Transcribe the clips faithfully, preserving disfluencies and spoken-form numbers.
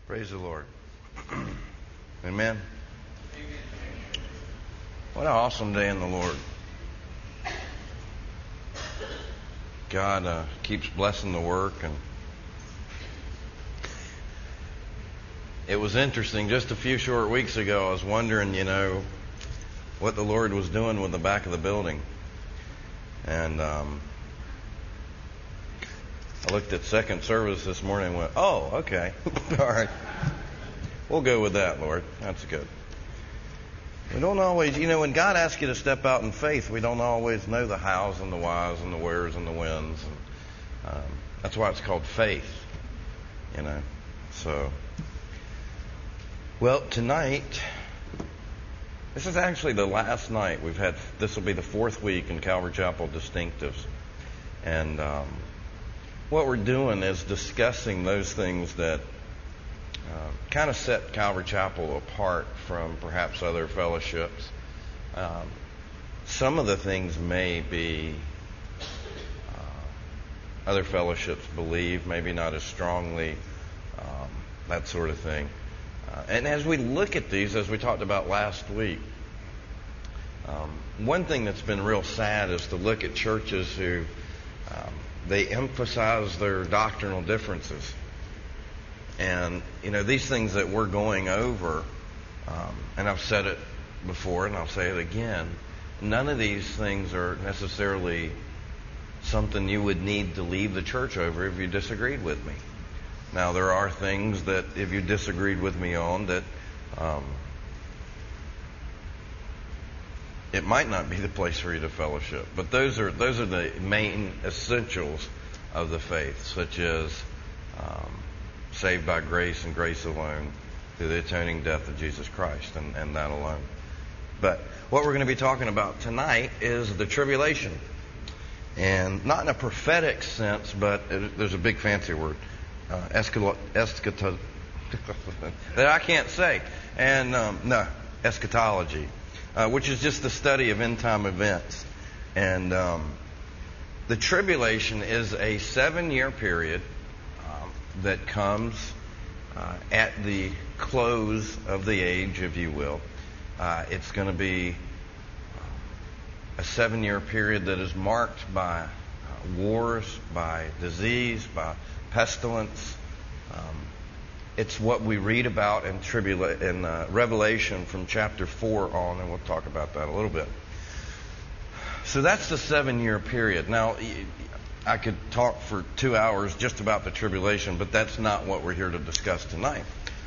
Praise the Lord. Amen. What an awesome day in the Lord. God uh, keeps blessing the work, and it was interesting. Just a few short weeks ago, I was wondering, you know, what the Lord was doing with the back of the building. And um, I looked at second service this morning and went, oh, okay. All right. We'll go with that, Lord. That's good. We don't always, you know, when God asks you to step out in faith, we don't always know the hows and the whys and the wheres and the whens. And, um, that's why it's called faith, you know. So, well, tonight, this is actually the last night we've had. This will be the fourth week in Calvary Chapel Distinctives. And um, what we're doing is discussing those things that uh, kind of set Calvary Chapel apart from perhaps other fellowships. Um, some of the things may be uh, other fellowships believe, maybe not as strongly, um, that sort of thing. Uh, and as we look at these, as we talked about last week, um, one thing that's been real sad is to look at churches who um, they emphasize their doctrinal differences. And, you know, these things that we're going over, um, and I've said it before and I'll say it again, none of these things are necessarily something you would need to leave the church over if you disagreed with me. Now, there are things that if you disagreed with me on that um, it might not be the place for you to fellowship. But those are those are the main essentials of the faith, such as um, saved by grace and grace alone through the atoning death of Jesus Christ, and, and that alone. But what we're going to be talking about tonight is the tribulation. And not in a prophetic sense, but it, there's a big fancy word. Uh, eschato, eschato, that I can't say. And, um, no, eschatology, uh, which is just the study of end time events. And um, the tribulation is a seven-year period um, that comes uh, at the close of the age, if you will. Uh, it's going to be a seven-year period that is marked by uh, wars, by disease, by pestilence. Um, it's what we read about in, tribula- in uh, Revelation from chapter four on, and we'll talk about that a little bit. So that's the seven-year period. Now, I could talk for two hours just about the tribulation, but that's not what we're here to discuss tonight.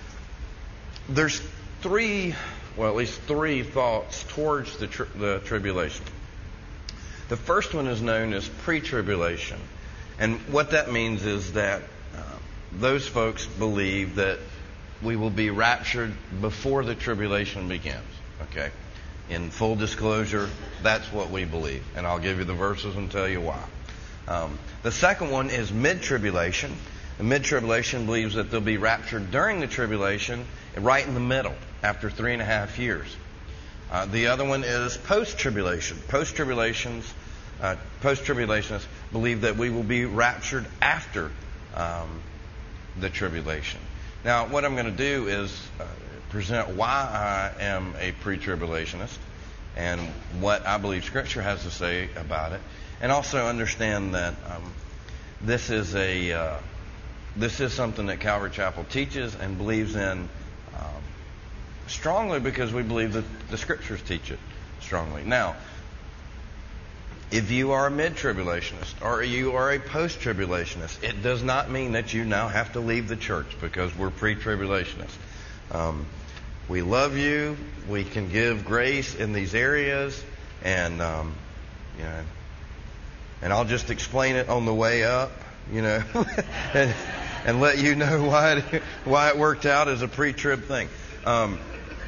There's three, well, at least three thoughts towards the, tri- the tribulation. The first one is known as pre-tribulation. And what that means is that uh, those folks believe that we will be raptured before the tribulation begins. Okay? In full disclosure, that's what we believe. And I'll give you the verses and tell you why. Um, the second one is mid-tribulation. The mid-tribulation believes that they'll be raptured during the tribulation, right in the middle, after three and a half years. Uh, the other one is post-tribulation. Post-tribulations, uh, post-tribulationists believe that we will be raptured after um, the tribulation. Now, what I'm going to do is uh, present why I am a pre-tribulationist and what I believe Scripture has to say about it, and also understand that um, this is a uh, this is something that Calvary Chapel teaches and believes in um, strongly, because we believe that the Scriptures teach it strongly. Now, if you are a mid-tribulationist or you are a post-tribulationist, it does not mean that you now have to leave the church because we're pre-tribulationists. Um, we love you. We can give grace in these areas, and um, you know, and I'll just explain it on the way up, you know, and, and let you know why it, why it worked out as a pre-trib thing. Um,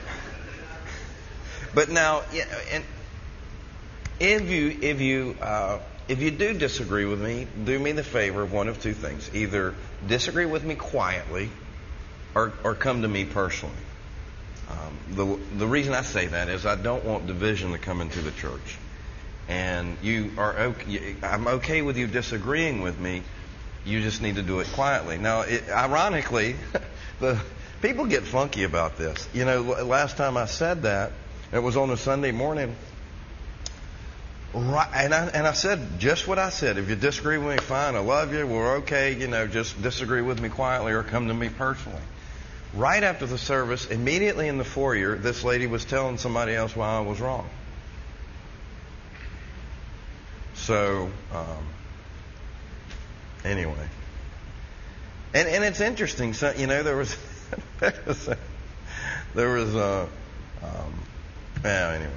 but now, yeah, and if you if you uh, if you do disagree with me, do me the favor of one of two things: either disagree with me quietly, or or come to me personally. Um, the the reason I say that is I don't want division to come into the church. And you are okay, I'm okay with you disagreeing with me. You just need to do it quietly. Now, it, ironically, the People get funky about this. You know, last time I said that, it was on a Sunday morning. Right, and I and I said just what I said. If you disagree with me, fine. I love you. We're okay. You know, just disagree with me quietly or come to me personally. Right after the service, immediately in the foyer, this lady was telling somebody else why I was wrong. So, um, anyway, and and it's interesting. So, you know, there was there was a, there was a um, well, anyway.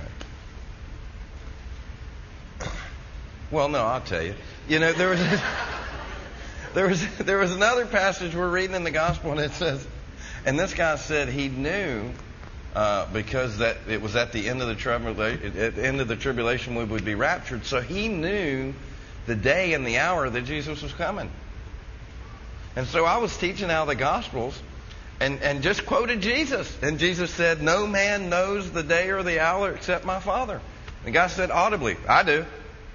Well, no, I'll tell you. You know, there was a, there was there was another passage we're reading in the gospel, and it says, and this guy said he knew uh, because that it was at the end of the tribulation, at the end of the tribulation we would be raptured. So he knew the day and the hour that Jesus was coming. And so I was teaching out of the Gospels, and and just quoted Jesus, and Jesus said, "No man knows the day or the hour except my Father." The guy said audibly, "I do."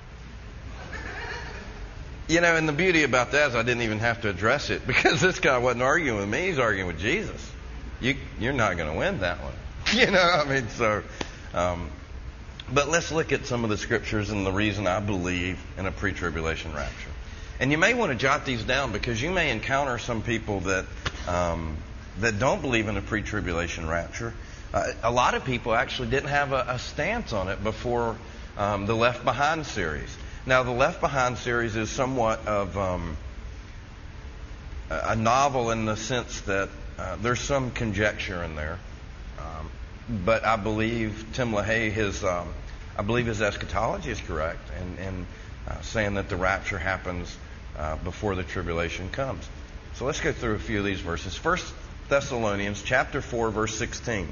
You know, and the beauty about that is I didn't even have to address it because this guy wasn't arguing with me. He's arguing with Jesus. You, you're not going to win that one. You know, I mean, so. Um, but let's look at some of the scriptures and the reason I believe in a pre-tribulation rapture. And you may want to jot these down because you may encounter some people that um, that don't believe in a pre-tribulation rapture. Uh, a lot of people actually didn't have a, a stance on it before um, the Left Behind series. Now, the Left Behind series is somewhat of um, a novel in the sense that uh, there's some conjecture in there. Um, but I believe Tim LaHaye, his, um, I believe his eschatology is correct in, in uh, saying that the rapture happens uh, before the tribulation comes. So let's go through a few of these verses. First Thessalonians chapter four, verse sixteen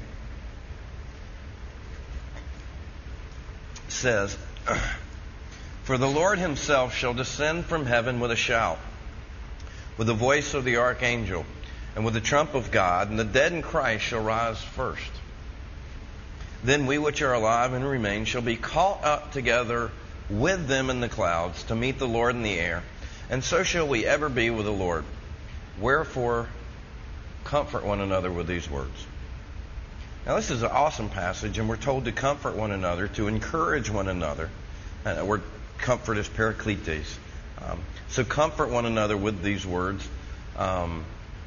says, "For the Lord himself shall descend from heaven with a shout, with the voice of the archangel, and with the trump of God, and the dead in Christ shall rise first. Then we which are alive and remain shall be caught up together with them in the clouds to meet the Lord in the air, and so shall we ever be with the Lord. Wherefore, comfort one another with these words." Now this is an awesome passage, and we're told to comfort one another, to encourage one another. Uh, we're Comfort is parakletes. Um, so comfort one another with these words. Um,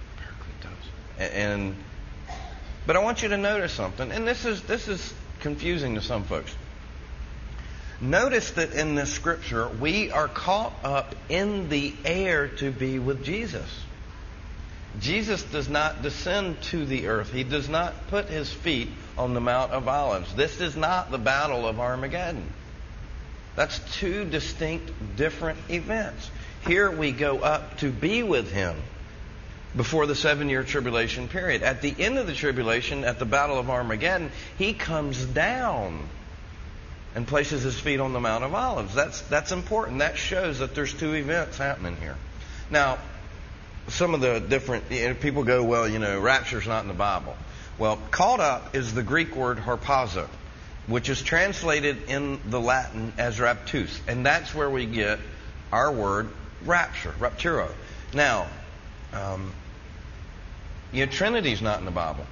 and but I want you to notice something, and this is this is confusing to some folks. Notice that in this scripture we are caught up in the air to be with Jesus. Jesus does not descend to the earth. He does not put his feet on the Mount of Olives. This is not the Battle of Armageddon. That's two distinct, different events. Here we go up to be with him before the seven-year tribulation period. At the end of the tribulation, at the Battle of Armageddon, he comes down and places his feet on the Mount of Olives. That's that's important. That shows that there's two events happening here. Now, some of the different you know, people go, well, you know, rapture's not in the Bible. Well, caught up is the Greek word harpazo, which is translated in the Latin as raptus. And that's where we get our word rapture, rapturo. Now, um, you know, Trinity's not in the Bible.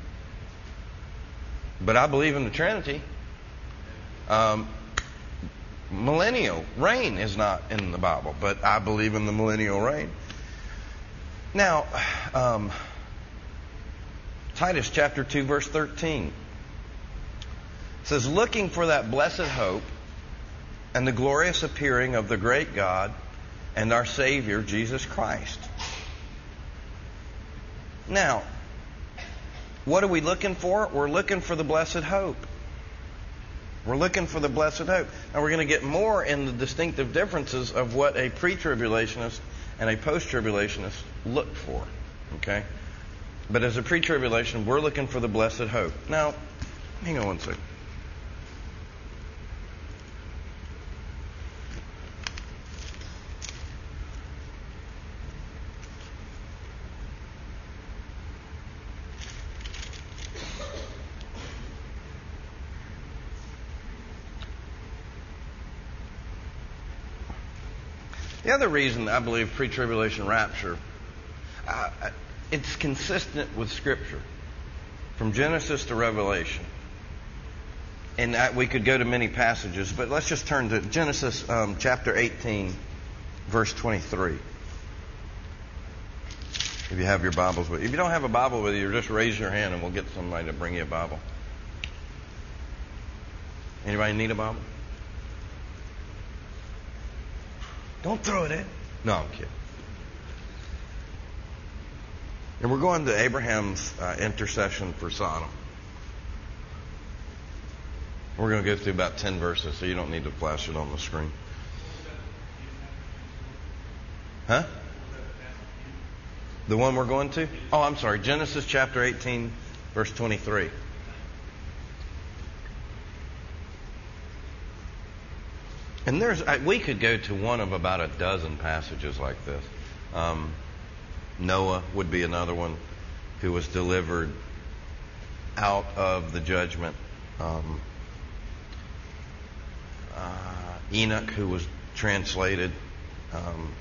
But I believe in the Trinity. Um, millennial reign is not in the Bible, but I believe in the millennial reign. Now, um, Titus chapter two, verse thirteen. It says, "Looking for that blessed hope and the glorious appearing of the great God and our Savior, Jesus Christ." Now, what are we looking for? We're looking for the blessed hope. We're looking for the blessed hope. Now, we're going to get more in the distinctive differences of what a pre-tribulationist and a post-tribulationist look for. Okay? But as a pre-tribulation, we're looking for the blessed hope. Now, hang on one second. The other reason I believe pre-tribulation rapture, uh, it's consistent with Scripture. From Genesis to Revelation. And that, we could go to many passages, but let's just turn to Genesis um, chapter eighteen, verse twenty-three. If you have your Bibles with you. If you don't have a Bible with you, just raise your hand and we'll get somebody to bring you a Bible. Anybody need a Bible? Don't throw it in. No, I'm kidding. And we're going to Abraham's uh, intercession for Sodom. We're going to go through about ten verses, so you don't need to flash it on the screen. Huh? The one we're going to? Oh, I'm sorry. Genesis chapter eighteen, verse twenty-three. And there's, we could go to one of about a dozen passages like this. Um, Noah would be another one who was delivered out of the judgment. Um, uh, Enoch, who was translated. Um,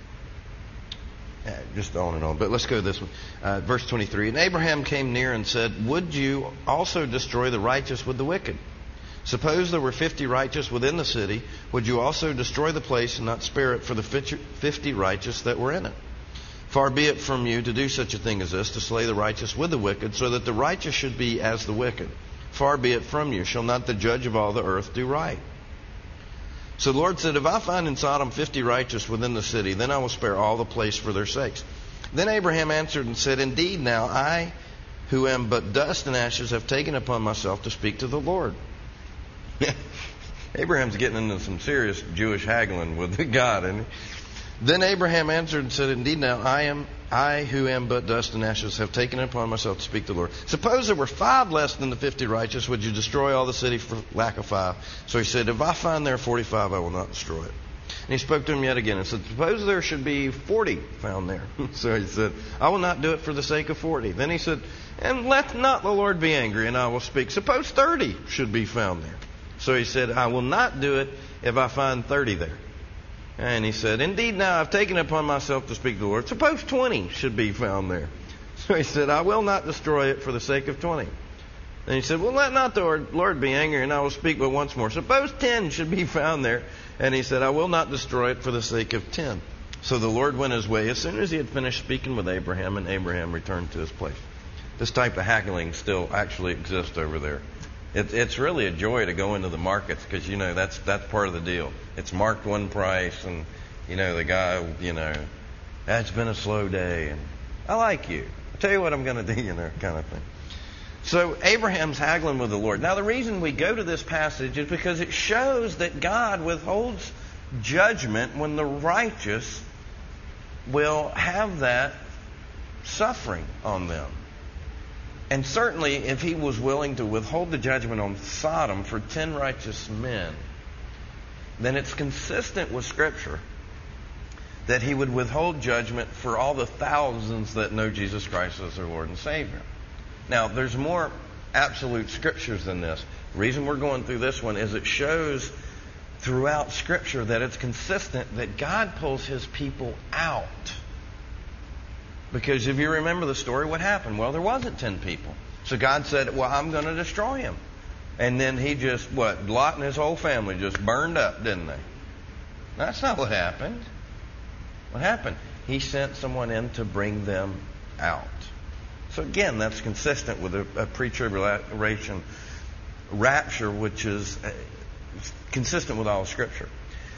yeah, just on and on. But let's go to this one. Uh, verse twenty-three. And Abraham came near and said, would you also destroy the righteous with the wicked? Suppose there were fifty righteous within the city. Would you also destroy the place and not spare it for the fifty righteous that were in it? Far be it from you to do such a thing as this, to slay the righteous with the wicked, so that the righteous should be as the wicked. Far be it from you. Shall not the judge of all the earth do right? So the Lord said, if I find in Sodom fifty righteous within the city, then I will spare all the place for their sakes. Then Abraham answered and said, indeed, now I, who am but dust and ashes, have taken upon myself to speak to the Lord. Abraham's getting into some serious Jewish haggling with God, isn't he? Then Abraham answered and said, indeed, now I am I who am but dust and ashes have taken it upon myself to speak to the Lord. Suppose there were five less than the fifty righteous, would you destroy all the city for lack of five? So he said, if I find there forty-five, I will not destroy it. And he spoke to him yet again and said, suppose there should be forty found there. So he said, I will not do it for the sake of forty. Then he said, and let not the Lord be angry, and I will speak. Suppose thirty should be found there. So he said, I will not do it if I find thirty there. And he said, indeed, now I've taken it upon myself to speak to the Lord. Suppose twenty should be found there. So he said, I will not destroy it for the sake of twenty. Then he said, well, let not the Lord be angry, and I will speak but once more. Suppose ten should be found there. And he said, I will not destroy it for the sake of ten. So the Lord went his way as soon as he had finished speaking with Abraham, and Abraham returned to his place. This type of haggling still actually exists over there. It, it's really a joy to go into the markets because, you know, that's that's part of the deal. It's marked one price, and, you know, the guy, you know, it's been a slow day, and I like you. I'll tell you what I'm going to do, you know, kind of thing. So Abraham's haggling with the Lord. Now, the reason we go to this passage is because it shows that God withholds judgment when the righteous will have that suffering on them. And certainly, if he was willing to withhold the judgment on Sodom for ten righteous men, then it's consistent with Scripture that he would withhold judgment for all the thousands that know Jesus Christ as their Lord and Savior. Now, there's more absolute Scriptures than this. The reason we're going through this one is it shows throughout Scripture that it's consistent that God pulls His people out. Because if you remember the story, what happened? Well, there wasn't ten people. So God said, well, I'm going to destroy him. And then he just, what, Lot and his whole family just burned up, didn't they? That's not what happened. What happened? He sent someone in to bring them out. So again, that's consistent with a, a pre-tribulation rapture, which is uh, consistent with all of Scripture.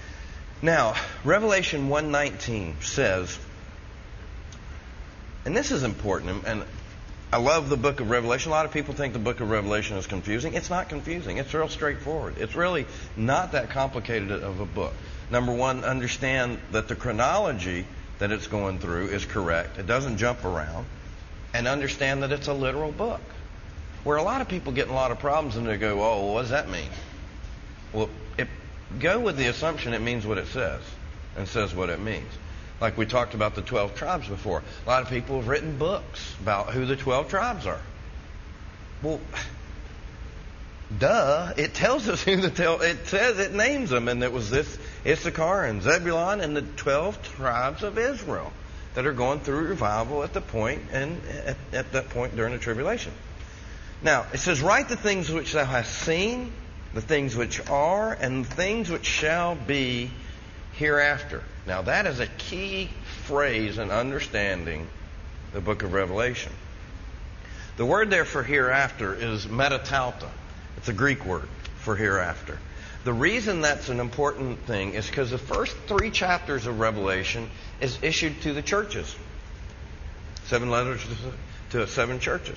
Now, Revelation one nineteen says, and this is important, and I love the book of Revelation. A lot of people think the book of Revelation is confusing. It's not confusing. It's real straightforward. It's really not that complicated of a book. Number one, understand that the chronology that it's going through is correct. It doesn't jump around. And understand that it's a literal book. Where a lot of people get in a lot of problems and they go, oh, well, what does that mean? Well, it, go with the assumption it means what it says and says what it means. Like we talked about the twelve tribes before. A lot of people have written books about who the twelve tribes are. Well, duh, it tells us who the twelve, it says it names them, and it was this Issachar and Zebulun and the twelve tribes of Israel. that are going through revival at the point and at, at that point during the tribulation. Now, it says, write the things which thou hast seen, the things which are, and the things which shall be hereafter. Now, that is a key phrase in understanding the book of Revelation. The word there for hereafter is metatauta. It's a Greek word for hereafter. The reason that's an important thing is because the first three chapters of Revelation is issued to the churches. Seven letters to seven churches.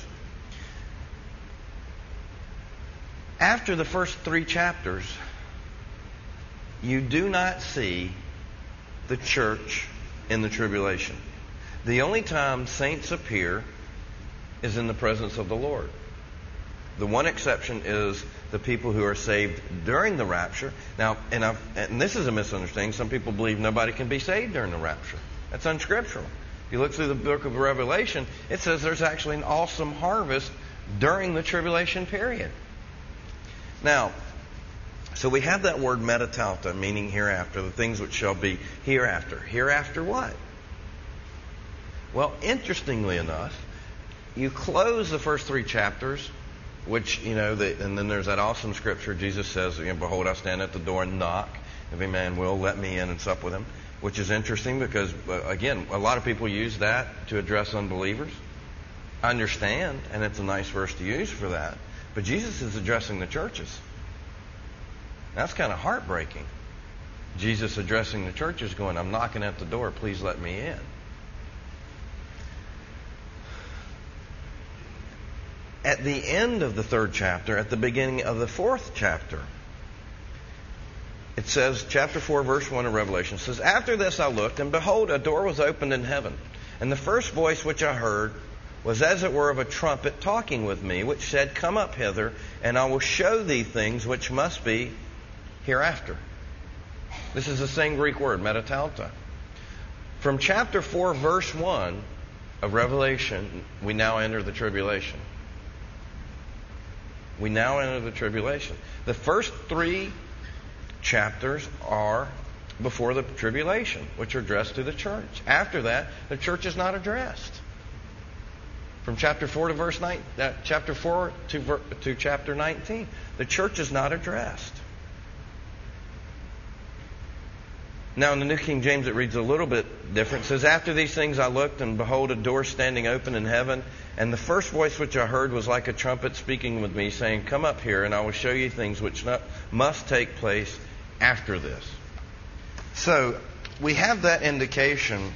After the first three chapters, you do not see the church in the tribulation. The only time saints appear is in the presence of the Lord. The one exception is the people who are saved during the rapture. Now, and, I've, and this is a misunderstanding. Some people believe nobody can be saved during the rapture. That's unscriptural. If you look through the book of Revelation, it says there's actually an awesome harvest during the tribulation period. Now, so we have that word metatauta, meaning hereafter, the things which shall be hereafter. Hereafter what? Well, interestingly enough, you close the first three chapters, which, you know, the, and then there's that awesome scripture. Jesus says, you know, behold, I stand at the door and knock. If any man will, let me in and sup with him. Which is interesting because, uh, again, a lot of people use that to address unbelievers. I understand, and it's a nice verse to use for that. But Jesus is addressing the churches. That's kind of heartbreaking. Jesus addressing the churches going, I'm knocking at the door, please let me in. At the end of the third chapter, at the beginning of the fourth chapter, it says, chapter four, verse one of Revelation, says, after this I looked, and behold, a door was opened in heaven. And the first voice which I heard was as it were of a trumpet talking with me, which said, come up hither, and I will show thee things which must be hereafter. This is the same Greek word, metatauta. From chapter four, verse one of Revelation, we now enter the tribulation. We now enter the tribulation. The first three chapters are before the tribulation, which are addressed to the church. After that, the church is not addressed. From chapter four to verse nine, uh, chapter four to ver, to chapter nineteen, the church is not addressed. Now in the New King James it reads a little bit different. It says, after these things I looked, and behold, a door standing open in heaven, and the first voice which I heard was like a trumpet speaking with me, saying, come up here, and I will show you things which not, must take place after this. So we have that indication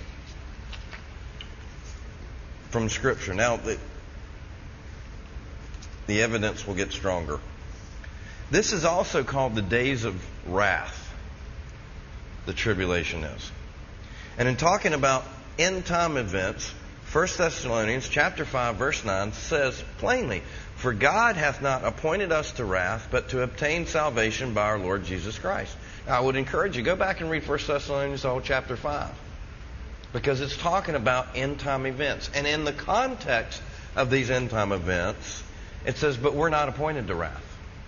from Scripture. Now, the, the evidence will get stronger. This is also called the days of wrath, the tribulation is. And in talking about end-time events, First Thessalonians chapter five, verse nine says plainly, for God hath not appointed us to wrath, but to obtain salvation by our Lord Jesus Christ. Now, I would encourage you, go back and read First Thessalonians, the whole chapter five. Because it's talking about end-time events. And in the context of these end-time events, it says, but we're not appointed to wrath.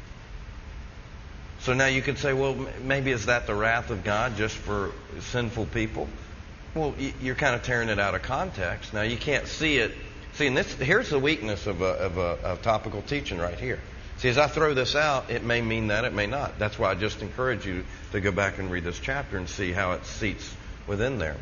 So now you could say, well, maybe is that the wrath of God just for sinful people? Well, you're kind of tearing it out of context. Now you can't see it. See, and this, here's the weakness of a, of a of topical teaching right here. See, as I throw this out, it may mean that, it may not. That's why I just encourage you to go back and read this chapter and see how it seats within there.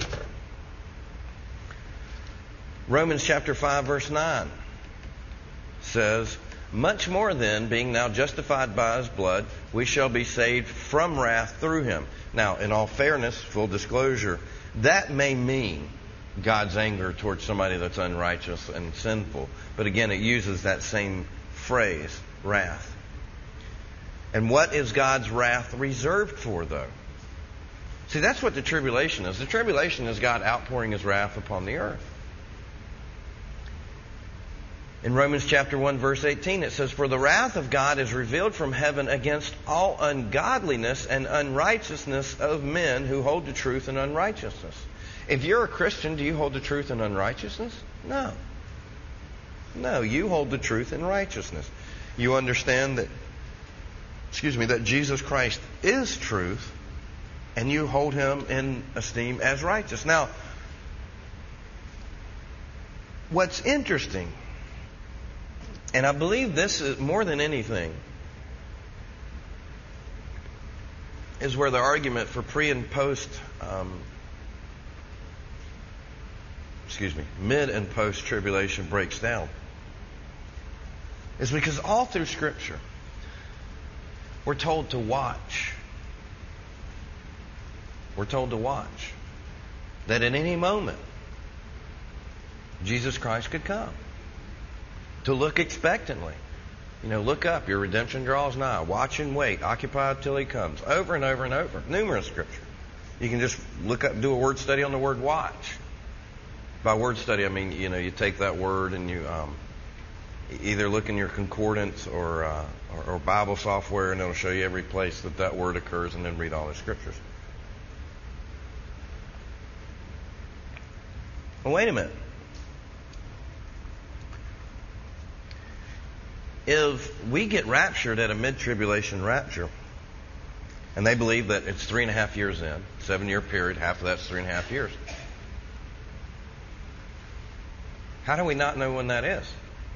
Romans chapter five, verse nine says, much more then, being now justified by his blood, we shall be saved from wrath through him. Now, in all fairness, full disclosure, that may mean God's anger towards somebody that's unrighteous and sinful. But again, it uses that same phrase, wrath. And what is God's wrath reserved for, though? See, that's what the tribulation is. The tribulation is God outpouring his wrath upon the earth. In Romans chapter one, verse eighteen, it says, for the wrath of God is revealed from heaven against all ungodliness and unrighteousness of men who hold the truth in unrighteousness. If you're a Christian, do you hold the truth in unrighteousness? No. No, you hold the truth in righteousness. You understand that, excuse me, that Jesus Christ is truth, and you hold him in esteem as righteous. Now, what's interesting, and I believe this is more than anything, is where the argument for pre and post, um, excuse me, mid and post tribulation breaks down. Is because all through Scripture, we're told to watch. We're told to watch. That at any moment, Jesus Christ could come. To look expectantly. You know, look up, your redemption draws nigh. Watch and wait, occupy till He comes. Over and over and over. Numerous Scripture. You can just look up, do a word study on the word watch. By word study, I mean, you know, you take that word and you um, either look in your concordance or, uh, or or Bible software, and it'll show you every place that that word occurs, and then read all the Scriptures. Well, wait a minute. If we get raptured at a mid-tribulation rapture, and they believe that it's three and a half years in, seven-year period, half of that's three and a half years. How do we not know when that is?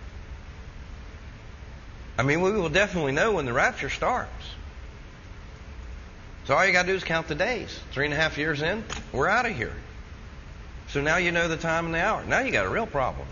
I mean, we will definitely know when the rapture starts. So all you got to do is count the days. Three and a half years in, we're out of here. So now you know the time and the hour. Now you got a real problem.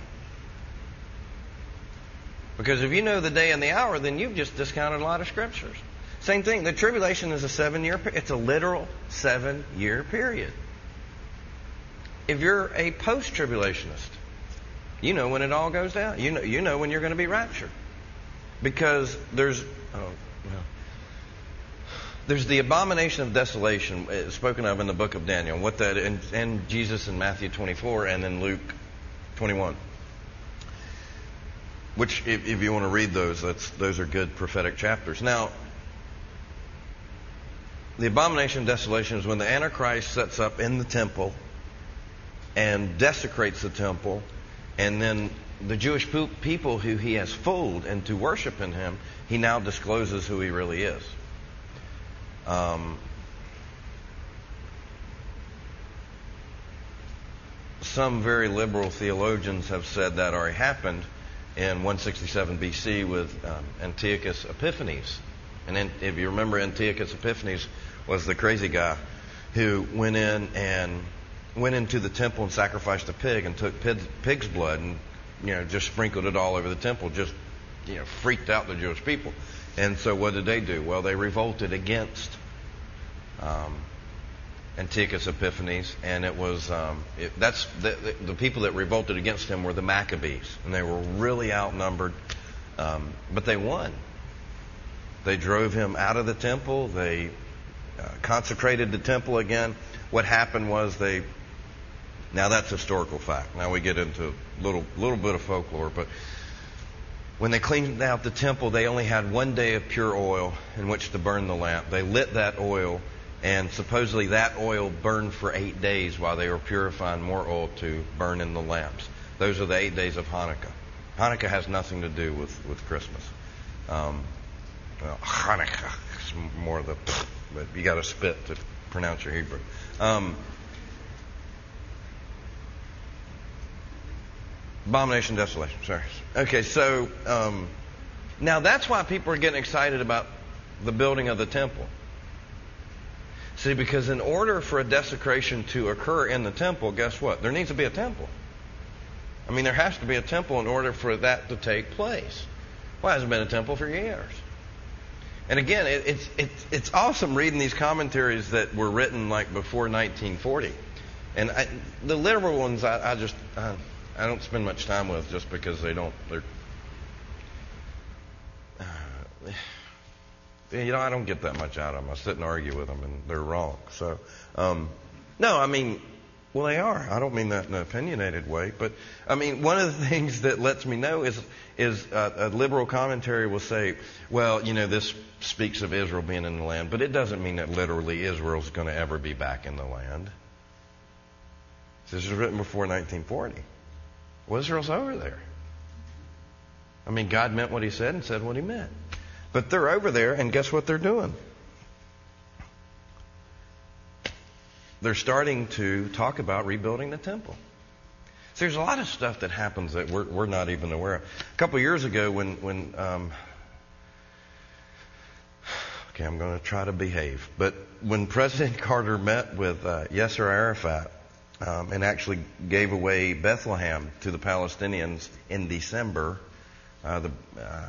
Because if you know the day and the hour, then you've just discounted a lot of Scriptures. Same thing. The tribulation is a seven-year period. It's a literal seven-year period. If you're a post-tribulationist, you know when it all goes down. You know, you know when you're going to be raptured. Because there's, oh, well, there's the abomination of desolation spoken of in the book of Daniel. What that and, and Jesus in Matthew twenty-four and then Luke twenty-one. Which, if, if you want to read those, that's those are good prophetic chapters. Now, the abomination of desolation is when the Antichrist sets up in the temple and desecrates the temple, and then the Jewish people who he has fooled into worshiping him, he now discloses who he really is. Um, some very liberal theologians have said that already happened in one sixty-seven B C with um, Antiochus Epiphanes. And then, if you remember, Antiochus Epiphanes was the crazy guy who went in and went into the temple and sacrificed a pig and took pig, pig's blood and, you know, just sprinkled it all over the temple, just, you know, freaked out the Jewish people. And so what did they do? Well, they revolted against um, Antiochus Epiphanes, and it was um, it, that's the, the, the people that revolted against him were the Maccabees, and they were really outnumbered, um, but they won. They drove him out of the temple. They uh, consecrated the temple again. What happened was they. Now that's historical fact. Now we get into a little little bit of folklore, but when they cleaned out the temple, they only had one day of pure oil in which to burn the lamp. They lit that oil, and supposedly that oil burned for eight days while they were purifying more oil to burn in the lamps. Those are the eight days of Hanukkah. Hanukkah has nothing to do with, with Christmas. Um, well, Hanukkah is more the, but you got to spit to pronounce your Hebrew. Um, Abomination, desolation. Sorry. Okay, so um, now that's why people are getting excited about the building of the temple. See, because in order for a desecration to occur in the temple, guess what? There needs to be a temple. I mean, there has to be a temple in order for that to take place. Well, it hasn't been a temple for years. And again, it, it's it's it's awesome reading these commentaries that were written like before nineteen forty. And I, the literal ones, I, I just. I, I don't spend much time with just because they don't, they're, uh, you know, I don't get that much out of them. I sit and argue with them and they're wrong. So, um, no, I mean, well, they are. I don't mean that in an opinionated way, but I mean, one of the things that lets me know is, is uh, a liberal commentary will say, well, you know, this speaks of Israel being in the land, but it doesn't mean that literally Israel's going to ever be back in the land. This was written before nineteen forty. Well, Israel's over there. I mean, God meant what He said and said what He meant. But they're over there, and guess what they're doing? They're starting to talk about rebuilding the temple. So there's a lot of stuff that happens that we're, we're not even aware of. A couple of years ago when, when um, okay, I'm going to try to behave, but when President Carter met with uh, Yasser Arafat um, and actually gave away Bethlehem to the Palestinians in December, uh, the uh,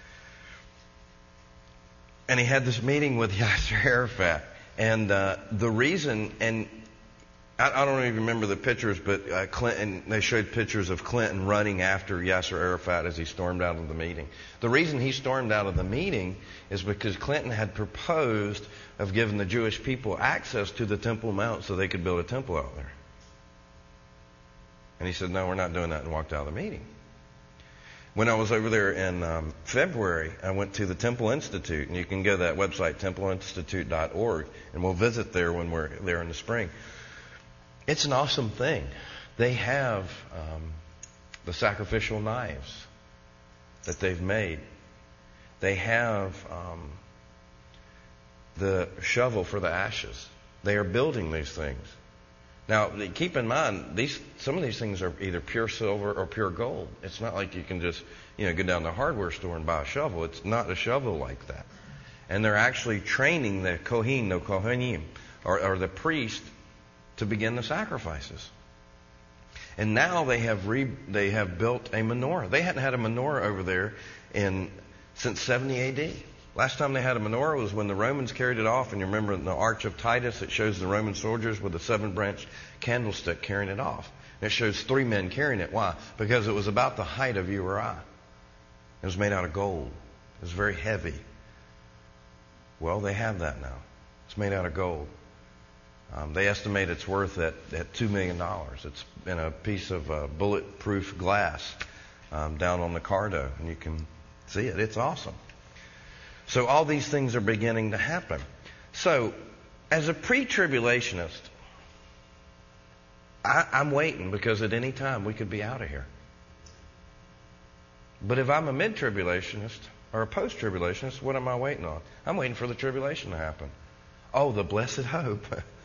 and he had this meeting with Yasser Arafat. And uh, the reason, and I, I don't even remember the pictures, but uh, Clinton, they showed pictures of Clinton running after Yasser Arafat as he stormed out of the meeting. The reason he stormed out of the meeting is because Clinton had proposed of giving the Jewish people access to the Temple Mount so they could build a temple out there. And he said, no, we're not doing that, and walked out of the meeting. When I was over there in um, February, I went to the Temple Institute, and you can go to that website, temple institute dot org, and we'll visit there when we're there in the spring. It's an awesome thing. They have um, the sacrificial knives that they've made. They have um, the shovel for the ashes. They are building these things. Now, keep in mind, these some of these things are either pure silver or pure gold. It's not like you can just, you know, go down to the hardware store and buy a shovel. It's not a shovel like that. And they're actually training the Kohen, the Kohanim, or, or the priest, to begin the sacrifices. And now they have re, they have built a menorah. They hadn't had a menorah over there in since seventy A D. Last time they had a menorah was when the Romans carried it off. And you remember in the Arch of Titus, it shows the Roman soldiers with a seven-branch candlestick carrying it off. And it shows three men carrying it. Why? Because it was about the height of you or I. It was made out of gold. It was very heavy. Well, they have that now. It's made out of gold. Um, they estimate it's worth at, at two million dollars. It's in a piece of uh, bulletproof glass um, down on the Cardo. And you can see it. It's awesome. So all these things are beginning to happen. So, as a pre-tribulationist, I, I'm waiting because at any time we could be out of here. But if I'm a mid-tribulationist or a post-tribulationist, what am I waiting on? I'm waiting for the tribulation to happen. Oh, the blessed hope.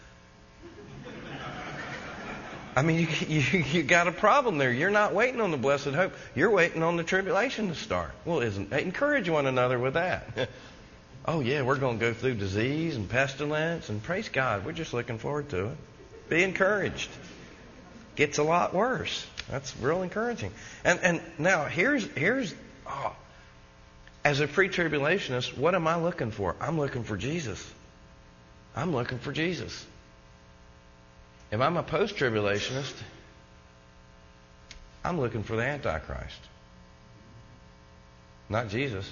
I mean, you, you, you got a problem there. You're not waiting on the blessed hope. You're waiting on the tribulation to start. Well, isn't encourage one another with that. Oh, yeah, we're going to go through disease and pestilence, and praise God, we're just looking forward to it. Be encouraged. Gets a lot worse. That's real encouraging. And and now, here's, here's oh, as a pre-tribulationist, what am I looking for? I'm looking for Jesus. I'm looking for Jesus. If I'm a post-tribulationist, I'm looking for the Antichrist. Not Jesus.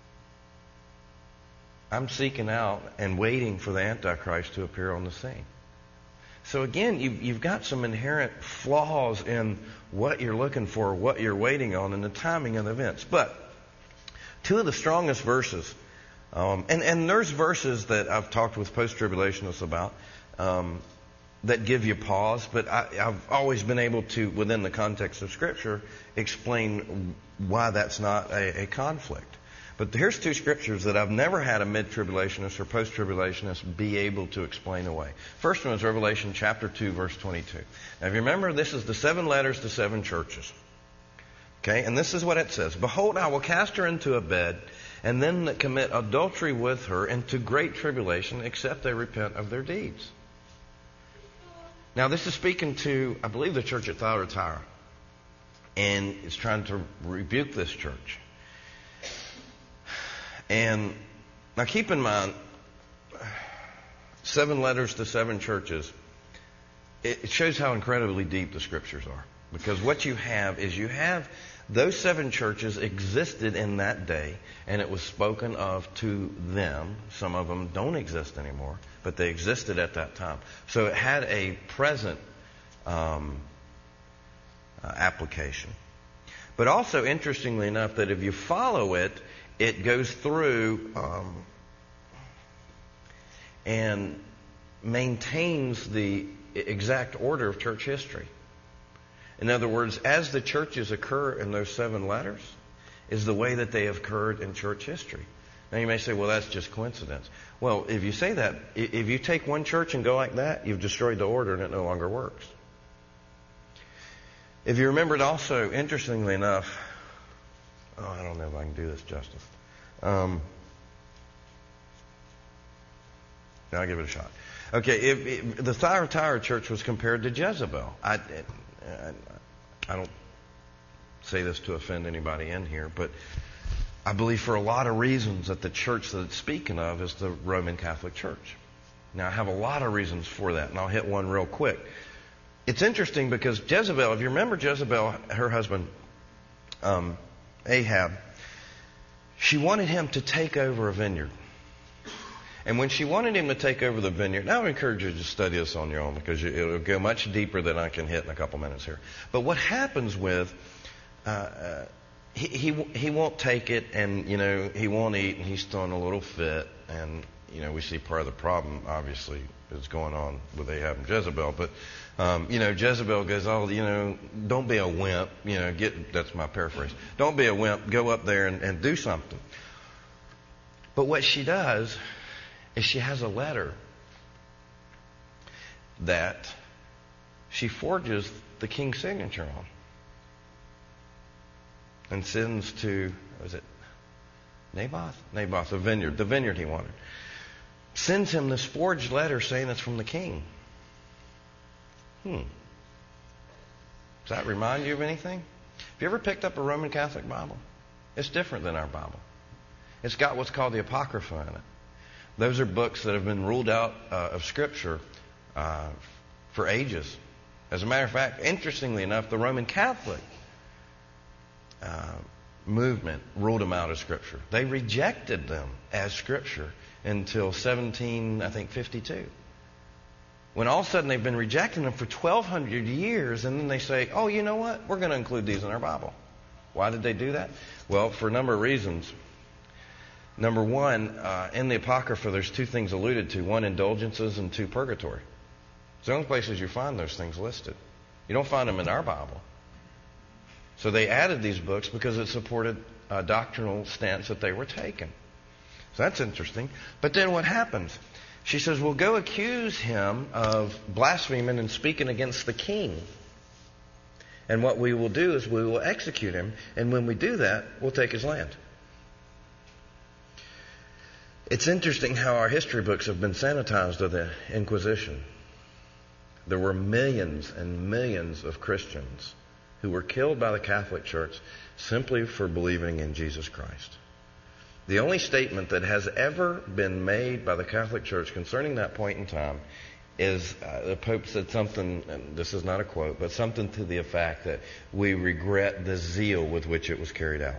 I'm seeking out and waiting for the Antichrist to appear on the scene. So again, you've, you've got some inherent flaws in what you're looking for, what you're waiting on, and the timing of the events. But two of the strongest verses, um, and, and there's verses that I've talked with post-tribulationists about, um, that give you pause, but I, I've always been able to, within the context of Scripture, explain why that's not a, a conflict. But here's two scriptures that I've never had a mid-tribulationist or post-tribulationist be able to explain away. First one is Revelation chapter two, verse twenty-two. Now, if you remember, this is the seven letters to seven churches. Okay, and this is what it says. Behold, I will cast her into a bed, and them that commit adultery with her into great tribulation, except they repent of their deeds. Now, this is speaking to, I believe, the church at Thyatira. And it's trying to rebuke this church. And now keep in mind, seven letters to seven churches, it shows how incredibly deep the Scriptures are. Because what you have is you have those seven churches existed in that day, and it was spoken of to them. Some of them don't exist anymore, but they existed at that time. So it had a present um, uh, application. But also, interestingly enough, that if you follow it, it goes through um, and maintains the exact order of church history. In other words, as the churches occur in those seven letters, is the way that they have occurred in church history. Now you may say, well, that's just coincidence. Well, if you say that, if you take one church and go like that, you've destroyed the order and it no longer works. If you remember it also, interestingly enough, oh, I don't know if I can do this justice. Um, I'll give it a shot. Okay, if, if the Thyatira church was compared to Jezebel. I, I, I don't say this to offend anybody in here, but I believe for a lot of reasons that the church that it's speaking of is the Roman Catholic Church. Now, I have a lot of reasons for that, and I'll hit one real quick. It's interesting because Jezebel, if you remember Jezebel, her husband, um, Ahab, she wanted him to take over a vineyard. And when she wanted him to take over the vineyard, now I encourage you to study this on your own because it'll go much deeper than I can hit in a couple minutes here. But what happens with, uh, uh, he, he he won't take it, and you know he won't eat, and he's throwing a little fit, and you know we see part of the problem obviously is going on with Ahab and Jezebel. But um, you know Jezebel goes, oh, you know, don't be a wimp, you know, get that's my paraphrase. Don't be a wimp. Go up there and, and do something. But what she does is she has a letter that she forges the king's signature on and sends to, was it Naboth? Naboth, the vineyard, the vineyard he wanted. Sends him this forged letter saying it's from the king. Hmm. Does that remind you of anything? Have you ever picked up a Roman Catholic Bible? It's different than our Bible. It's got what's called the Apocrypha in it. Those are books that have been ruled out uh, of Scripture uh, for ages. As a matter of fact, interestingly enough, the Roman Catholic uh, movement ruled them out of Scripture. They rejected them as Scripture until seventeen, I think, fifty-two. When all of a sudden they've been rejecting them for twelve hundred years, and then they say, oh, you know what? We're going to include these in our Bible. Why did they do that? Well, for a number of reasons. Number one, uh, in the Apocrypha, there's two things alluded to. One, indulgences, and two, purgatory. It's the only places you find those things listed. You don't find them in our Bible. So they added these books because it supported a doctrinal stance that they were taking. So that's interesting. But then what happens? She says, well, go accuse him of blaspheming and speaking against the king. And what we will do is we will execute him. And when we do that, we'll take his land. It's interesting how our history books have been sanitized of the Inquisition. There were millions and millions of Christians who were killed by the Catholic Church simply for believing in Jesus Christ. The only statement that has ever been made by the Catholic Church concerning that point in time is uh, the Pope said something, and this is not a quote, but something to the effect that we regret the zeal with which it was carried out.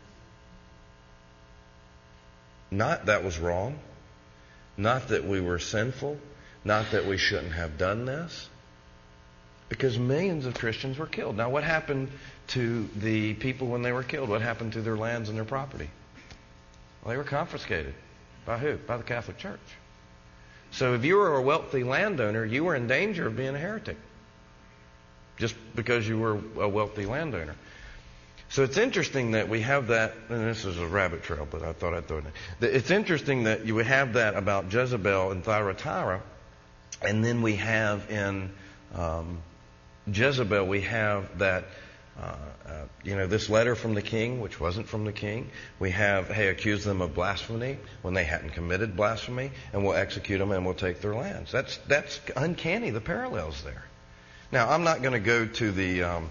Not that was wrong, not that we were sinful, not that we shouldn't have done this, because millions of Christians were killed. Now, what happened to the people when they were killed? What happened to their lands and their property? Well, they were confiscated. By who? By the Catholic Church. So if you were a wealthy landowner, you were in danger of being a heretic, just because you were a wealthy landowner. So it's interesting that we have that, and this is a rabbit trail, but I thought I'd throw it in. It's interesting that you would have that about Jezebel and Thyatira, and then we have in um, Jezebel, we have that, uh, uh, you know, this letter from the king, which wasn't from the king. We have, hey, accuse them of blasphemy when they hadn't committed blasphemy, and we'll execute them and we'll take their lands. That's that's uncanny, the parallels there. Now, I'm not going to go to the Um,